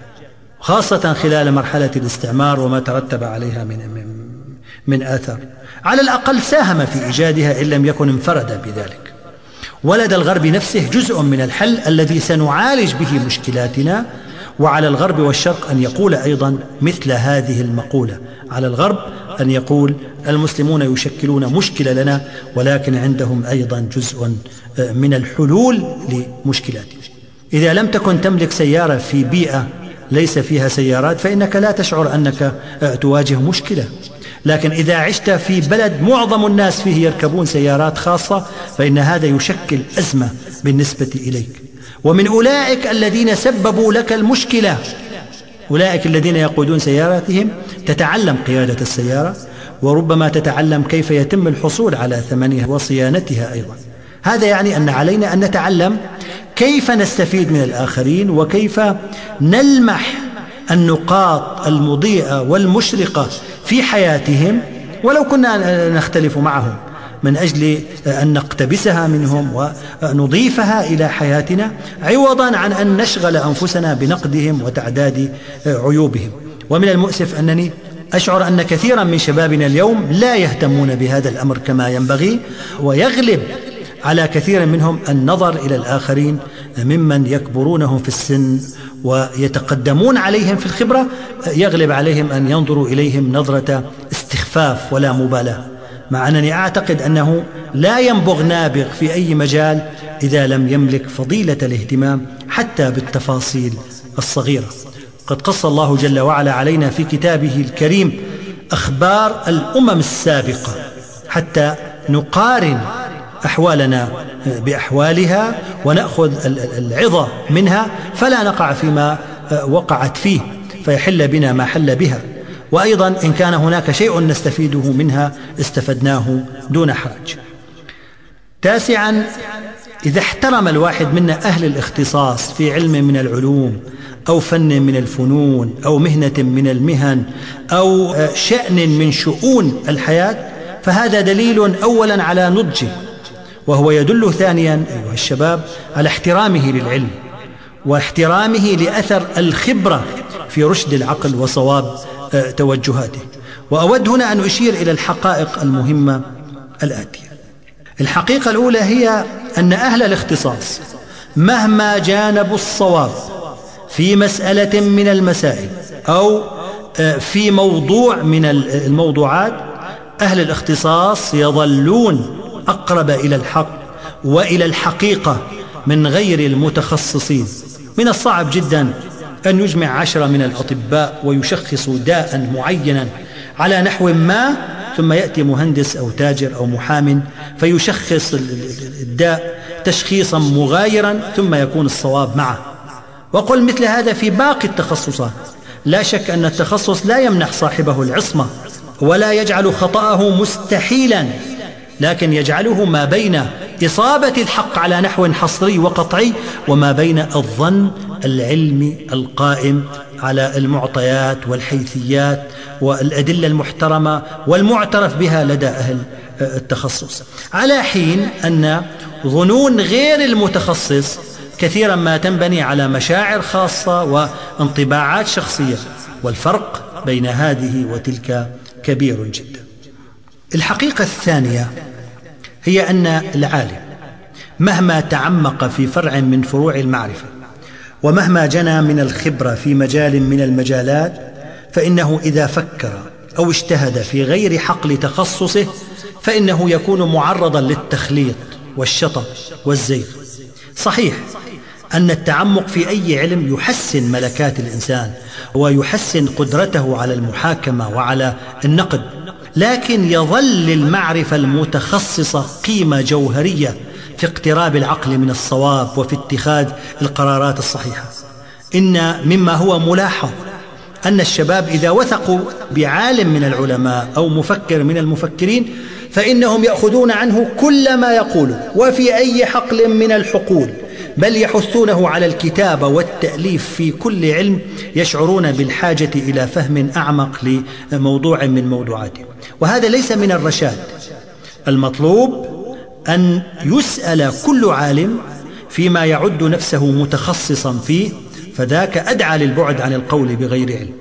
خاصة خلال مرحلة الاستعمار وما ترتب عليها من, من, من آثار. على الأقل ساهم في إيجادها إن لم يكن انفرد بذلك. ولدى الغرب نفسه جزء من الحل الذي سنعالج به مشكلاتنا. وعلى الغرب والشرق أن يقول أيضا مثل هذه المقولة. على الغرب أن يقول المسلمون يشكلون مشكلة لنا، ولكن عندهم أيضا جزء من الحلول لمشكلاتنا. إذا لم تكن تملك سيارة في بيئة ليس فيها سيارات فإنك لا تشعر أنك تواجه مشكلة، لكن إذا عشت في بلد معظم الناس فيه يركبون سيارات خاصة فإن هذا يشكل أزمة بالنسبة إليك. ومن أولئك الذين سببوا لك المشكلة أولئك الذين يقودون سياراتهم تتعلم قيادة السيارة، وربما تتعلم كيف يتم الحصول على ثمنها وصيانتها أيضا. هذا يعني أن علينا أن نتعلم كيف نستفيد من الآخرين، وكيف نلمح النقاط المضيئة والمشرقة في حياتهم ولو كنا نختلف معهم، من أجل أن نقتبسها منهم ونضيفها إلى حياتنا، عوضا عن أن نشغل أنفسنا بنقدهم وتعداد عيوبهم. ومن المؤسف أنني أشعر أن كثيرا من شبابنا اليوم لا يهتمون بهذا الأمر كما ينبغي، ويغلب على كثير منهم النظر إلى الآخرين ممن يكبرونهم في السن ويتقدمون عليهم في الخبرة، يغلب عليهم أن ينظروا إليهم نظرة استخفاف ولا مبالاة، مع أنني أعتقد أنه لا ينبغ نابغ في أي مجال إذا لم يملك فضيلة الاهتمام حتى بالتفاصيل الصغيرة. قد قص الله جل وعلا علينا في كتابه الكريم أخبار الأمم السابقة حتى نقارن أحوالنا بأحوالها ونأخذ العظة منها، فلا نقع فيما وقعت فيه فيحل بنا ما حل بها. وأيضا إن كان هناك شيء نستفيده منها استفدناه دون حرج. تاسعا، إذا احترم الواحد منا أهل الاختصاص في علم من العلوم أو فن من الفنون أو مهنة من المهن أو شأن من شؤون الحياة، فهذا دليل أولا على نضجه، وهو يدل ثانيا أيها الشباب على احترامه للعلم واحترامه لأثر الخبرة في رشد العقل وصواب توجهاته. وأود هنا أن أشير إلى الحقائق المهمة الآتية. الحقيقة الأولى هي أن أهل الاختصاص مهما جانبوا الصواب في مسألة من المسائل أو في موضوع من الموضوعات، أهل الاختصاص يظلون أقرب إلى الحق وإلى الحقيقة من غير المتخصصين. من الصعب جدا أن يجمع عشرة من الأطباء ويشخصوا داء معينا على نحو ما، ثم يأتي مهندس أو تاجر أو محام فيشخص الداء تشخيصا مغايرا ثم يكون الصواب معه. وقل مثل هذا في باقي التخصصات. لا شك أن التخصص لا يمنح صاحبه العصمة ولا يجعل خطأه مستحيلا، لكن يجعله ما بين إصابة الحق على نحو حصري وقطعي وما بين الظن العلمي القائم على المعطيات والحيثيات والأدلة المحترمة والمعترف بها لدى أهل التخصص، على حين أن ظنون غير المتخصص كثيرا ما تنبني على مشاعر خاصة وانطباعات شخصية، والفرق بين هذه وتلك كبير جدا. الحقيقة الثانية هي أن العالم مهما تعمق في فرع من فروع المعرفة ومهما جنى من الخبرة في مجال من المجالات، فإنه إذا فكر أو اجتهد في غير حقل تخصصه فإنه يكون معرضا للتخليط والشطط والزيغ. صحيح أن التعمق في أي علم يحسن ملكات الإنسان ويحسن قدرته على المحاكمة وعلى النقد، لكن يظل المعرفة المتخصصة قيمة جوهرية في اقتراب العقل من الصواب وفي اتخاذ القرارات الصحيحة. إن مما هو ملاحظ أن الشباب إذا وثقوا بعالم من العلماء أو مفكر من المفكرين فإنهم يأخذون عنه كل ما يقوله وفي أي حقل من الحقول، بل يحثونه على الكتابة والتأليف في كل علم يشعرون بالحاجة إلى فهم أعمق لموضوع من موضوعاته. وهذا ليس من الرشاد. المطلوب أن يسأل كل عالم فيما يعد نفسه متخصصا فيه، فذاك أدعى للبعد عن القول بغير علم.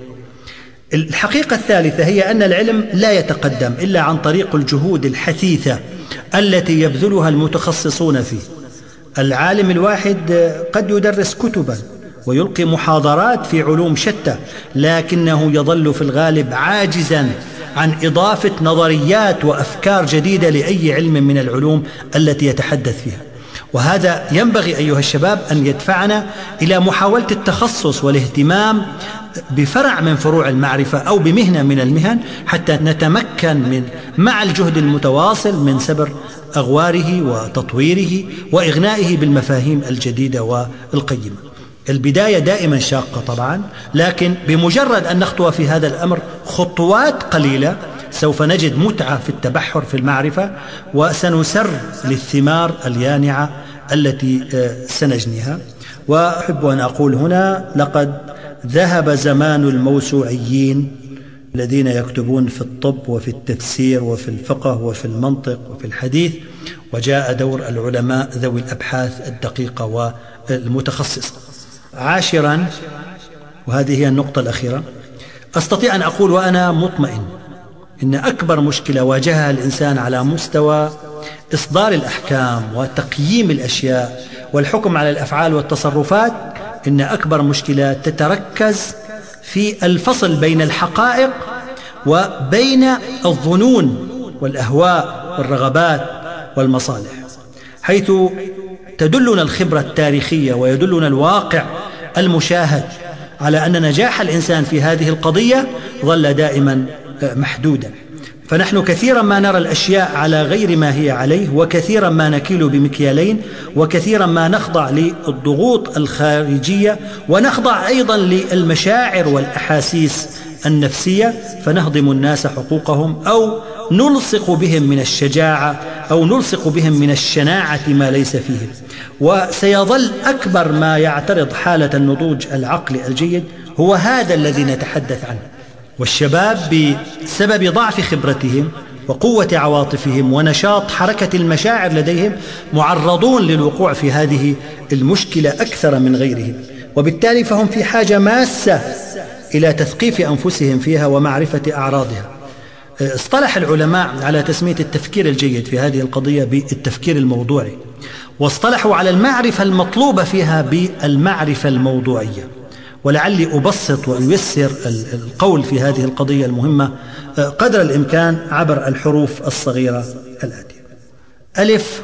الحقيقة الثالثة هي أن العلم لا يتقدم إلا عن طريق الجهود الحثيثة التي يبذلها المتخصصون فيه. العالم الواحد قد يدرس كتبا ويلقي محاضرات في علوم شتى، لكنه يظل في الغالب عاجزا عن إضافة نظريات وأفكار جديدة لأي علم من العلوم التي يتحدث فيها. وهذا ينبغي أيها الشباب أن يدفعنا إلى محاولة التخصص والاهتمام بفرع من فروع المعرفة أو بمهنة من المهن حتى نتمكن من مع الجهد المتواصل من سبر أغواره وتطويره وإغنائه بالمفاهيم الجديدة والقيمة. البداية دائما شاقة طبعا، لكن بمجرد أن نخطو في هذا الأمر خطوات قليلة سوف نجد متعة في التبحر في المعرفة، وسنسر للثمار اليانعة التي سنجنيها. وأحب أن أقول هنا: لقد ذهب زمان الموسوعيين الذين يكتبون في الطب وفي التفسير وفي الفقه وفي المنطق وفي الحديث، وجاء دور العلماء ذوي الأبحاث الدقيقة والمتخصصة. عاشرا، وهذه هي النقطة الأخيرة، أستطيع أن أقول وأنا مطمئن إن أكبر مشكلة واجهها الإنسان على مستوى إصدار الأحكام وتقييم الأشياء والحكم على الأفعال والتصرفات، إن أكبر مشكلة تتركز في الفصل بين الحقائق وبين الظنون والأهواء والرغبات والمصالح، حيث تدلنا الخبرة التاريخية ويدلنا الواقع المشاهد على أن نجاح الإنسان في هذه القضية ظل دائما محدودا. فنحن كثيرا ما نرى الأشياء على غير ما هي عليه، وكثيرا ما نكيل بمكيالين، وكثيرا ما نخضع للضغوط الخارجية، ونخضع أيضا للمشاعر والأحاسيس النفسية، فنهضم الناس حقوقهم أو نلصق بهم من الشجاعة أو نلصق بهم من الشناعة ما ليس فيهم. وسيظل أكبر ما يعترض حالة النضوج العقلي الجيد هو هذا الذي نتحدث عنه. والشباب بسبب ضعف خبرتهم وقوة عواطفهم ونشاط حركة المشاعر لديهم معرضون للوقوع في هذه المشكلة أكثر من غيرهم، وبالتالي فهم في حاجة ماسة إلى تثقيف أنفسهم فيها ومعرفة أعراضها. اصطلح العلماء على تسمية التفكير الجيد في هذه القضية بالتفكير الموضوعي، واصطلحوا على المعرفة المطلوبة فيها بالمعرفة الموضوعية. ولعلي أبسط وأيسر القول في هذه القضية المهمة قدر الإمكان عبر الحروف الصغيرة الآتية. ألف: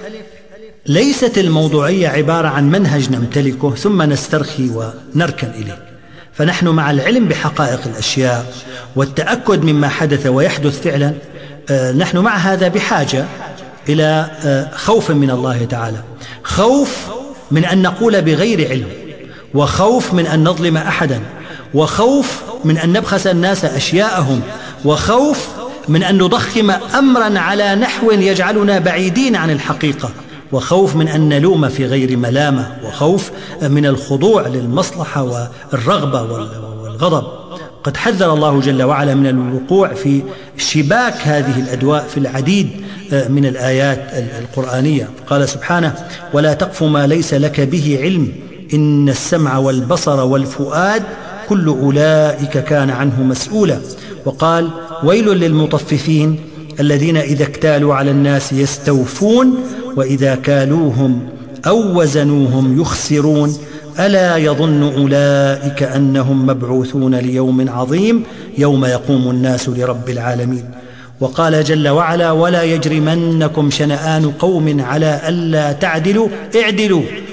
ليست الموضوعية عبارة عن منهج نمتلكه ثم نسترخي ونركن إليه، فنحن مع العلم بحقائق الأشياء والتأكد مما حدث ويحدث فعلا، نحن مع هذا بحاجة إلى خوف من الله تعالى، خوف من أن نقول بغير علم، وخوف من أن نظلم أحدا، وخوف من أن نبخس الناس أشياءهم، وخوف من أن نضخم أمرا على نحو يجعلنا بعيدين عن الحقيقة، وخوف من أن نلوم في غير ملامة، وخوف من الخضوع للمصلحة والرغبة والغضب. قد حذر الله جل وعلا من الوقوع في شباك هذه الأدواء في العديد من الآيات القرآنية. قال سبحانه: ولا تقف ما ليس لك به علم إن السمع والبصر والفؤاد كل أولئك كان عنه مسؤولا. وقال: ويل للمطففين الذين إذا اكتالوا على الناس يستوفون وإذا كالوهم أو وزنوهم يخسرون ألا يظن أولئك أنهم مبعوثون ليوم عظيم يوم يقوم الناس لرب العالمين. وقال جل وعلا: ولا يجرمنكم شنآن قوم على ألا تعدلوا اعدلوا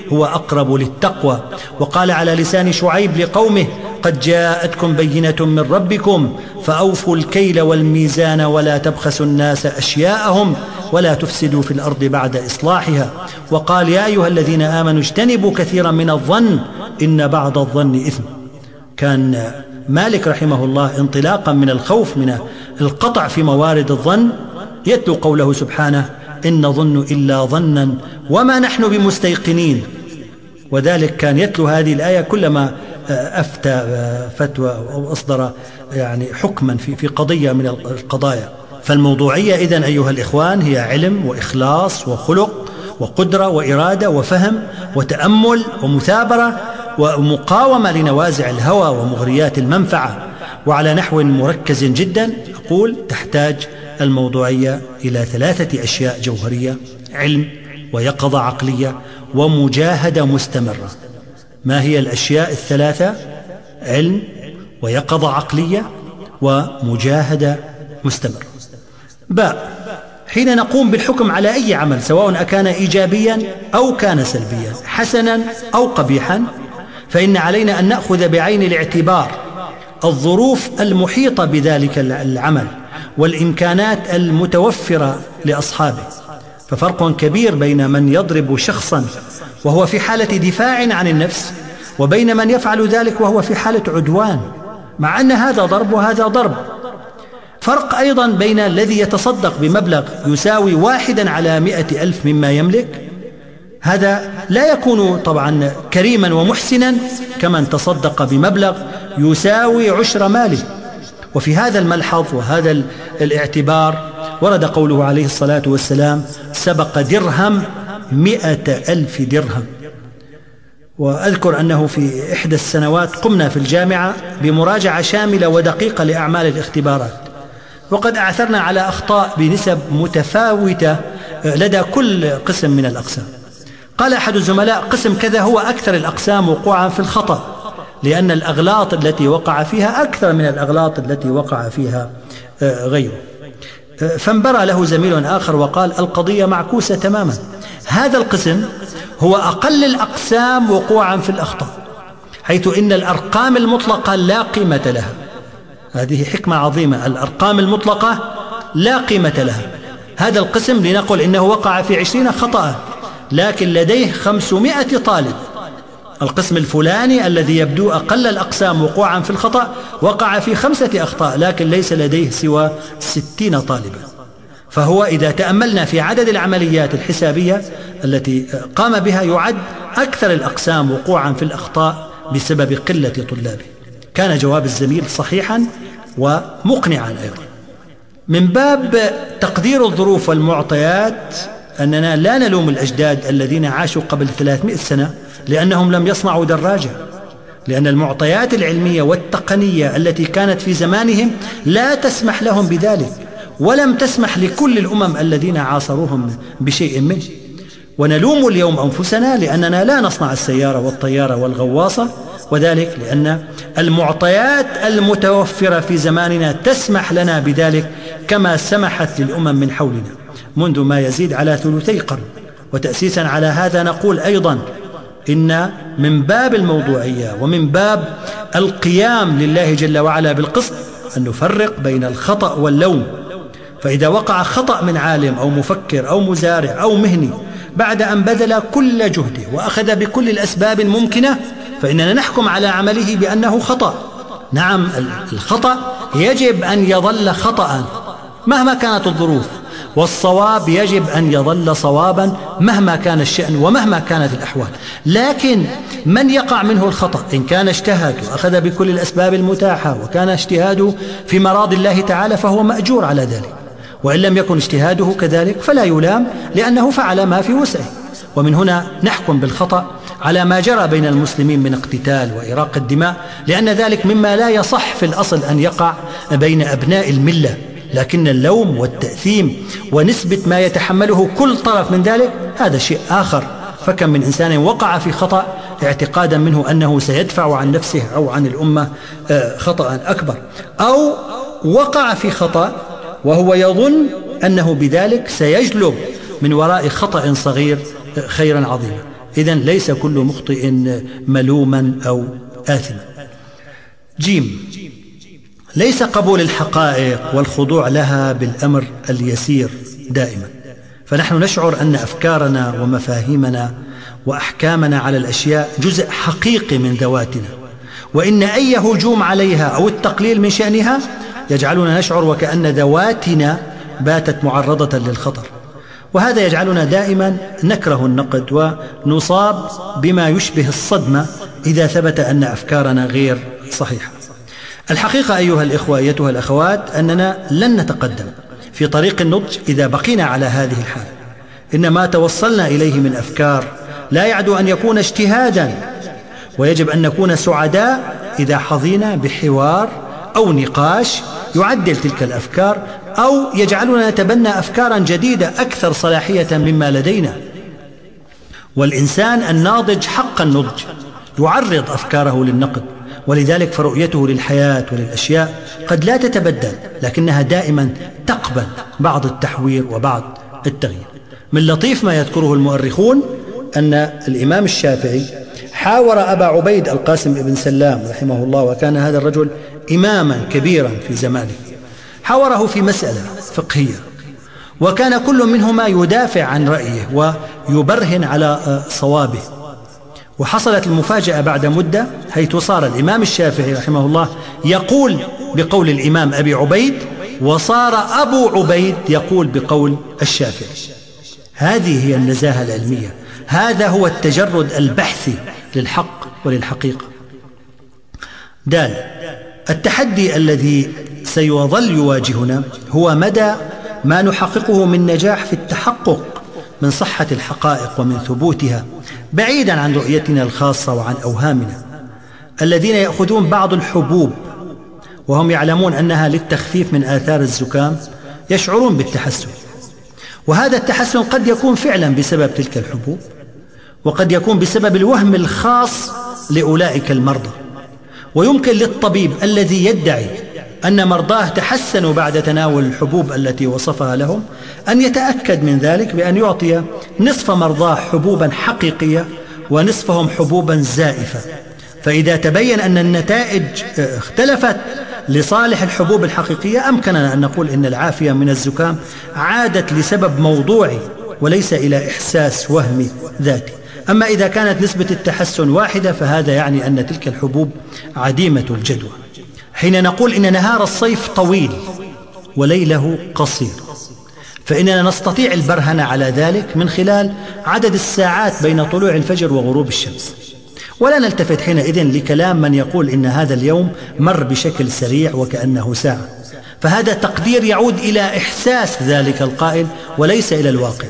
هو أقرب للتقوى. وقال على لسان شعيب لقومه قد جاءتكم بينة من ربكم فأوفوا الكيل والميزان ولا تبخسوا الناس أشياءهم ولا تفسدوا في الأرض بعد إصلاحها. وقال يا أيها الذين آمنوا اجتنبوا كثيرا من الظن إن بعض الظن إثم. كان مالك رحمه الله انطلاقا من الخوف من القطع في موارد الظن يتلو قوله سبحانه إن نظن إلا ظنا وما نحن بمستيقنين، وذلك كان يتلو هذه الآية كلما أفتى فتوى أو أصدر يعني حكما في في قضية من القضايا. فالموضوعية إذن أيها الإخوان هي علم وإخلاص وخلق وقدرة وإرادة وفهم وتأمل ومثابرة ومقاومة لنوازع الهوى ومغريات المنفعة، وعلى نحو مركز جدا. أقول تحتاج الموضوعية إلى ثلاثة أشياء جوهرية: علم ويقظة عقلية ومجاهدة مستمرة. ما هي الأشياء الثلاثة؟ علم ويقظة عقلية ومجاهدة مستمرة. باء حين نقوم بالحكم على أي عمل سواء أكان إيجابيا أو كان سلبيا، حسنا أو قبيحا، فإن علينا أن نأخذ بعين الاعتبار الظروف المحيطة بذلك العمل والإمكانات المتوفرة لأصحابه. ففرق كبير بين من يضرب شخصا وهو في حالة دفاع عن النفس وبين من يفعل ذلك وهو في حالة عدوان، مع أن هذا ضرب وهذا ضرب. فرق أيضا بين الذي يتصدق بمبلغ يساوي واحدا على مئة ألف مما يملك، هذا لا يكون طبعا كريما ومحسنا كمن تصدق بمبلغ يساوي عشر ماله. وفي هذا الملحظ وهذا الاعتبار ورد قوله عليه الصلاة والسلام سبق درهم مئة ألف درهم. وأذكر أنه في إحدى السنوات قمنا في الجامعة بمراجعة شاملة ودقيقة لأعمال الاختبارات، وقد أعثرنا على أخطاء بنسب متفاوتة لدى كل قسم من الأقسام. قال أحد الزملاء قسم كذا هو أكثر الأقسام وقوعا في الخطأ، لأن الأغلاط التي وقع فيها أكثر من الأغلاط التي وقع فيها غيره. فانبرى له زميل آخر وقال القضية معكوسة تماما، هذا القسم هو أقل الأقسام وقوعا في الأخطاء، حيث إن الأرقام المطلقة لا قيمة لها. هذه حكمة عظيمة، الأرقام المطلقة لا قيمة لها. هذا القسم لنقل إنه وقع في عشرين خطأ لكن لديه خمسمائة طالب. القسم الفلاني الذي يبدو أقل الأقسام وقوعا في الخطأ وقع في خمسة أخطاء لكن ليس لديه سوى ستين طالبا. فهو إذا تأملنا في عدد العمليات الحسابية التي قام بها يعد أكثر الأقسام وقوعا في الأخطاء بسبب قلة طلابه. كان جواب الزميل صحيحا ومقنعا أيضا. من باب تقدير الظروف والمعطيات أننا لا نلوم الأجداد الذين عاشوا قبل ثلاثمائة سنة لأنهم لم يصنعوا دراجة، لأن المعطيات العلمية والتقنية التي كانت في زمانهم لا تسمح لهم بذلك، ولم تسمح لكل الأمم الذين عاصروهم بشيء منه. ونلوم اليوم أنفسنا لأننا لا نصنع السيارة والطيارة والغواصة، وذلك لأن المعطيات المتوفرة في زماننا تسمح لنا بذلك كما سمحت للأمم من حولنا منذ ما يزيد على ثلثي قرن. وتأسيسا على هذا نقول أيضا إن من باب الموضوعية ومن باب القيام لله جل وعلا بالقسط أن نفرق بين الخطأ واللوم. فإذا وقع خطأ من عالم أو مفكر أو مزارع أو مهني بعد أن بذل كل جهده وأخذ بكل الأسباب الممكنة فإننا نحكم على عمله بأنه خطأ. نعم، الخطأ يجب أن يظل خطأ مهما كانت الظروف، والصواب يجب أن يظل صوابا مهما كان الشأن ومهما كانت الأحوال. لكن من يقع منه الخطأ إن كان اجتهد وأخذ بكل الأسباب المتاحة وكان اجتهاده في مراضي الله تعالى فهو مأجور على ذلك، وإن لم يكن اجتهاده كذلك فلا يلام لأنه فعل ما في وسعه. ومن هنا نحكم بالخطأ على ما جرى بين المسلمين من اقتتال وإراق الدماء، لأن ذلك مما لا يصح في الأصل أن يقع بين أبناء الملة. لكن اللوم والتأثيم ونسبة ما يتحمله كل طرف من ذلك هذا شيء آخر. فكم من إنسان وقع في خطأ اعتقادا منه أنه سيدفع عن نفسه أو عن الأمة خطأ أكبر، أو وقع في خطأ وهو يظن أنه بذلك سيجلب من وراء خطأ صغير خيرا عظيما. إذن ليس كل مخطئ ملوما أو آثما. جيم، ليس قبول الحقائق والخضوع لها بالأمر اليسير دائما، فنحن نشعر أن أفكارنا ومفاهيمنا وأحكامنا على الأشياء جزء حقيقي من ذواتنا، وإن أي هجوم عليها أو التقليل من شأنها يجعلنا نشعر وكأن ذواتنا باتت معرضة للخطر، وهذا يجعلنا دائما نكره النقد ونصاب بما يشبه الصدمة إذا ثبت أن أفكارنا غير صحيحة. الحقيقة أيها الإخوة أيتها الأخوات أننا لن نتقدم في طريق النضج إذا بقينا على هذه الحال. إن ما توصلنا إليه من أفكار لا يعدو أن يكون اجتهادا، ويجب أن نكون سعداء إذا حظينا بحوار أو نقاش يعدل تلك الأفكار أو يجعلنا نتبنى أفكارا جديدة أكثر صلاحية مما لدينا. والإنسان الناضج حق النضج يعرض أفكاره للنقد، ولذلك فرؤيته للحياة وللأشياء قد لا تتبدل، لكنها دائما تقبل بعض التحوير وبعض التغيير. من لطيف ما يذكره المؤرخون أن الإمام الشافعي حاور أبا عبيد القاسم بن سلام رحمه الله، وكان هذا الرجل إماما كبيرا في زمانه، حاوره في مسألة فقهية، وكان كل منهما يدافع عن رأيه ويبرهن على صوابه. وحصلت المفاجأة بعد مدة، حيث صار الإمام الشافعي رحمه الله يقول بقول الإمام أبي عبيد، وصار أبو عبيد يقول بقول الشافعي. هذه هي النزاهة العلمية، هذا هو التجرد البحثي للحق وللحقيقة. دال، التحدي الذي سيظل يواجهنا هو مدى ما نحققه من نجاح في التحقق من صحة الحقائق ومن ثبوتها، بعيدا عن رؤيتنا الخاصة وعن أوهامنا. الذين يأخذون بعض الحبوب وهم يعلمون أنها للتخفيف من آثار الزكام يشعرون بالتحسن، وهذا التحسن قد يكون فعلا بسبب تلك الحبوب، وقد يكون بسبب الوهم الخاص لأولئك المرضى. ويمكن للطبيب الذي يدعي أن مرضاه تحسنوا بعد تناول الحبوب التي وصفها لهم أن يتأكد من ذلك بأن يعطي نصف مرضاه حبوبا حقيقية ونصفهم حبوبا زائفة. فإذا تبين أن النتائج اختلفت لصالح الحبوب الحقيقية، أمكننا أن نقول إن العافية من الزكام عادت لسبب موضوعي وليس إلى إحساس وهمي ذاتي. أما إذا كانت نسبة التحسن واحدة فهذا يعني أن تلك الحبوب عديمة الجدوى. حين نقول إن نهار الصيف طويل وليله قصير، فإننا نستطيع البرهنة على ذلك من خلال عدد الساعات بين طلوع الفجر وغروب الشمس، ولا نلتفت حينئذ لكلام من يقول إن هذا اليوم مر بشكل سريع وكأنه ساعة، فهذا تقدير يعود إلى إحساس ذلك القائل وليس إلى الواقع.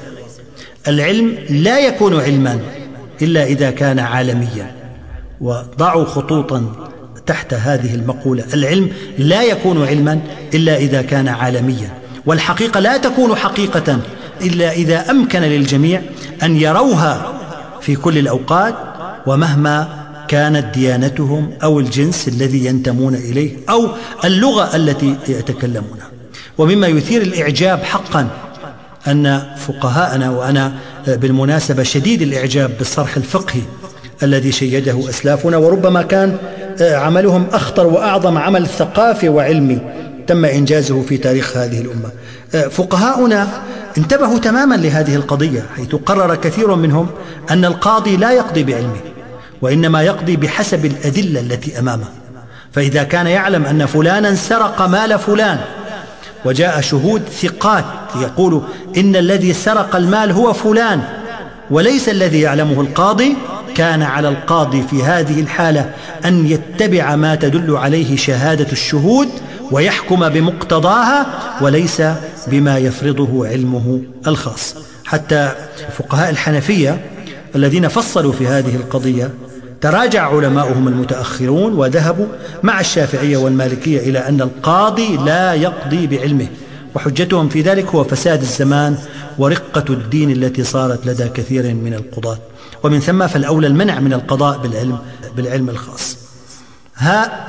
العلم لا يكون علما إلا إذا كان عالميا، وضعوا خطوطا تحت هذه المقولة: العلم لا يكون علما إلا إذا كان عالميا، والحقيقة لا تكون حقيقة إلا إذا أمكن للجميع أن يروها في كل الأوقات، ومهما كانت ديانتهم أو الجنس الذي ينتمون إليه أو اللغة التي يتكلمونها. ومما يثير الإعجاب حقا أن فقهاءنا، وأنا بالمناسبة شديد الإعجاب بالصرح الفقهي الذي شيده أسلافنا، وربما كان عملهم أخطر وأعظم عمل ثقافي وعلمي تم إنجازه في تاريخ هذه الأمة. فقهاؤنا انتبهوا تماما لهذه القضية، حيث قرر كثير منهم أن القاضي لا يقضي بعلمه، وإنما يقضي بحسب الأدلة التي أمامه. فإذا كان يعلم أن فلانا سرق مال فلان وجاء شهود ثقات يقول إن الذي سرق المال هو فلان وليس الذي يعلمه القاضي، كان على القاضي في هذه الحالة أن يتبع ما تدل عليه شهادة الشهود ويحكم بمقتضاها وليس بما يفرضه علمه الخاص. حتى فقهاء الحنفية الذين فصلوا في هذه القضية تراجع علماؤهم المتأخرون وذهبوا مع الشافعية والمالكية إلى أن القاضي لا يقضي بعلمه، وحجتهم في ذلك هو فساد الزمان ورقة الدين التي صارت لدى كثير من القضاة، ومن ثم فالأولى المنع من القضاء بالعلم بالعلم الخاص. ها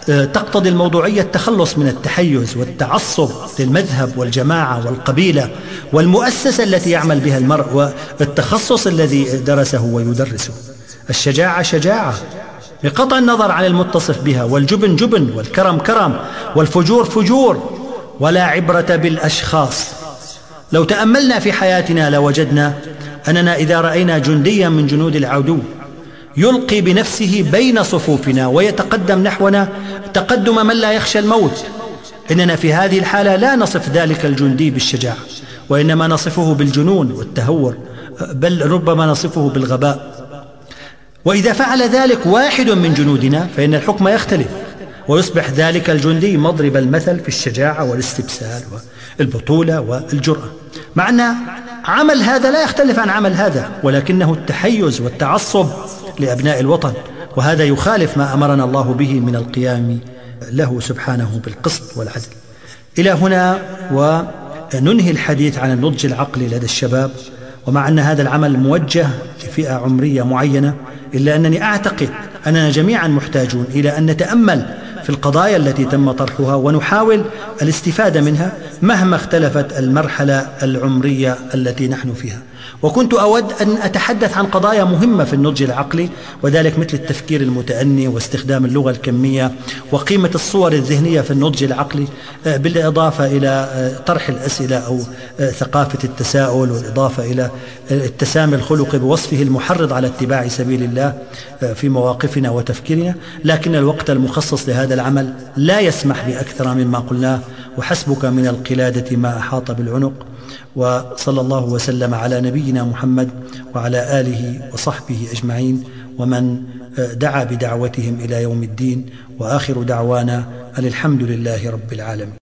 تقتضي الموضوعية التخلص من التحيز والتعصب للمذهب والجماعة والقبيلة والمؤسسة التي يعمل بها المرء والتخصص الذي درسه ويدرسه. الشجاعة شجاعة بقطع النظر عن المتصف بها، والجبن جبن، والكرم كرم، والفجور فجور، ولا عبرة بالأشخاص. لو تأملنا في حياتنا لوجدنا أننا إذا رأينا جنديا من جنود العدو يلقي بنفسه بين صفوفنا ويتقدم نحونا تقدم من لا يخشى الموت، إننا في هذه الحالة لا نصف ذلك الجندي بالشجاعة، وإنما نصفه بالجنون والتهور، بل ربما نصفه بالغباء. وإذا فعل ذلك واحد من جنودنا فإن الحكم يختلف، ويصبح ذلك الجندي مضرب المثل في الشجاعة والاستبسال والبطولة والجرأة، مع أن عمل هذا لا يختلف عن عمل هذا، ولكنه التحيز والتعصب لأبناء الوطن، وهذا يخالف ما أمرنا الله به من القيام له سبحانه بالقسط والعدل. إلى هنا وننهي الحديث عن النضج العقلي لدى الشباب، ومع أن هذا العمل موجه لفئة عمرية معينة، إلا أنني أعتقد أننا جميعا محتاجون إلى أن نتأمل في القضايا التي تم طرحها ونحاول الاستفادة منها مهما اختلفت المرحلة العمرية التي نحن فيها. وكنت أود أن أتحدث عن قضايا مهمة في النضج العقلي، وذلك مثل التفكير المتأني واستخدام اللغة الكمية وقيمة الصور الذهنية في النضج العقلي، بالإضافة إلى طرح الأسئلة أو ثقافة التساؤل، والإضافة إلى التسامي الخلقي بوصفه المحرض على اتباع سبيل الله في مواقفنا وتفكيرنا. لكن الوقت المخصص لهذا العمل لا يسمح بأكثر مما قلناه، وحسبك من القلادة ما أحاط بالعنق. وصلى الله وسلم على نبينا محمد وعلى آله وصحبه أجمعين، ومن دعا بدعوتهم إلى يوم الدين، وآخر دعوانا أن الحمد لله رب العالمين.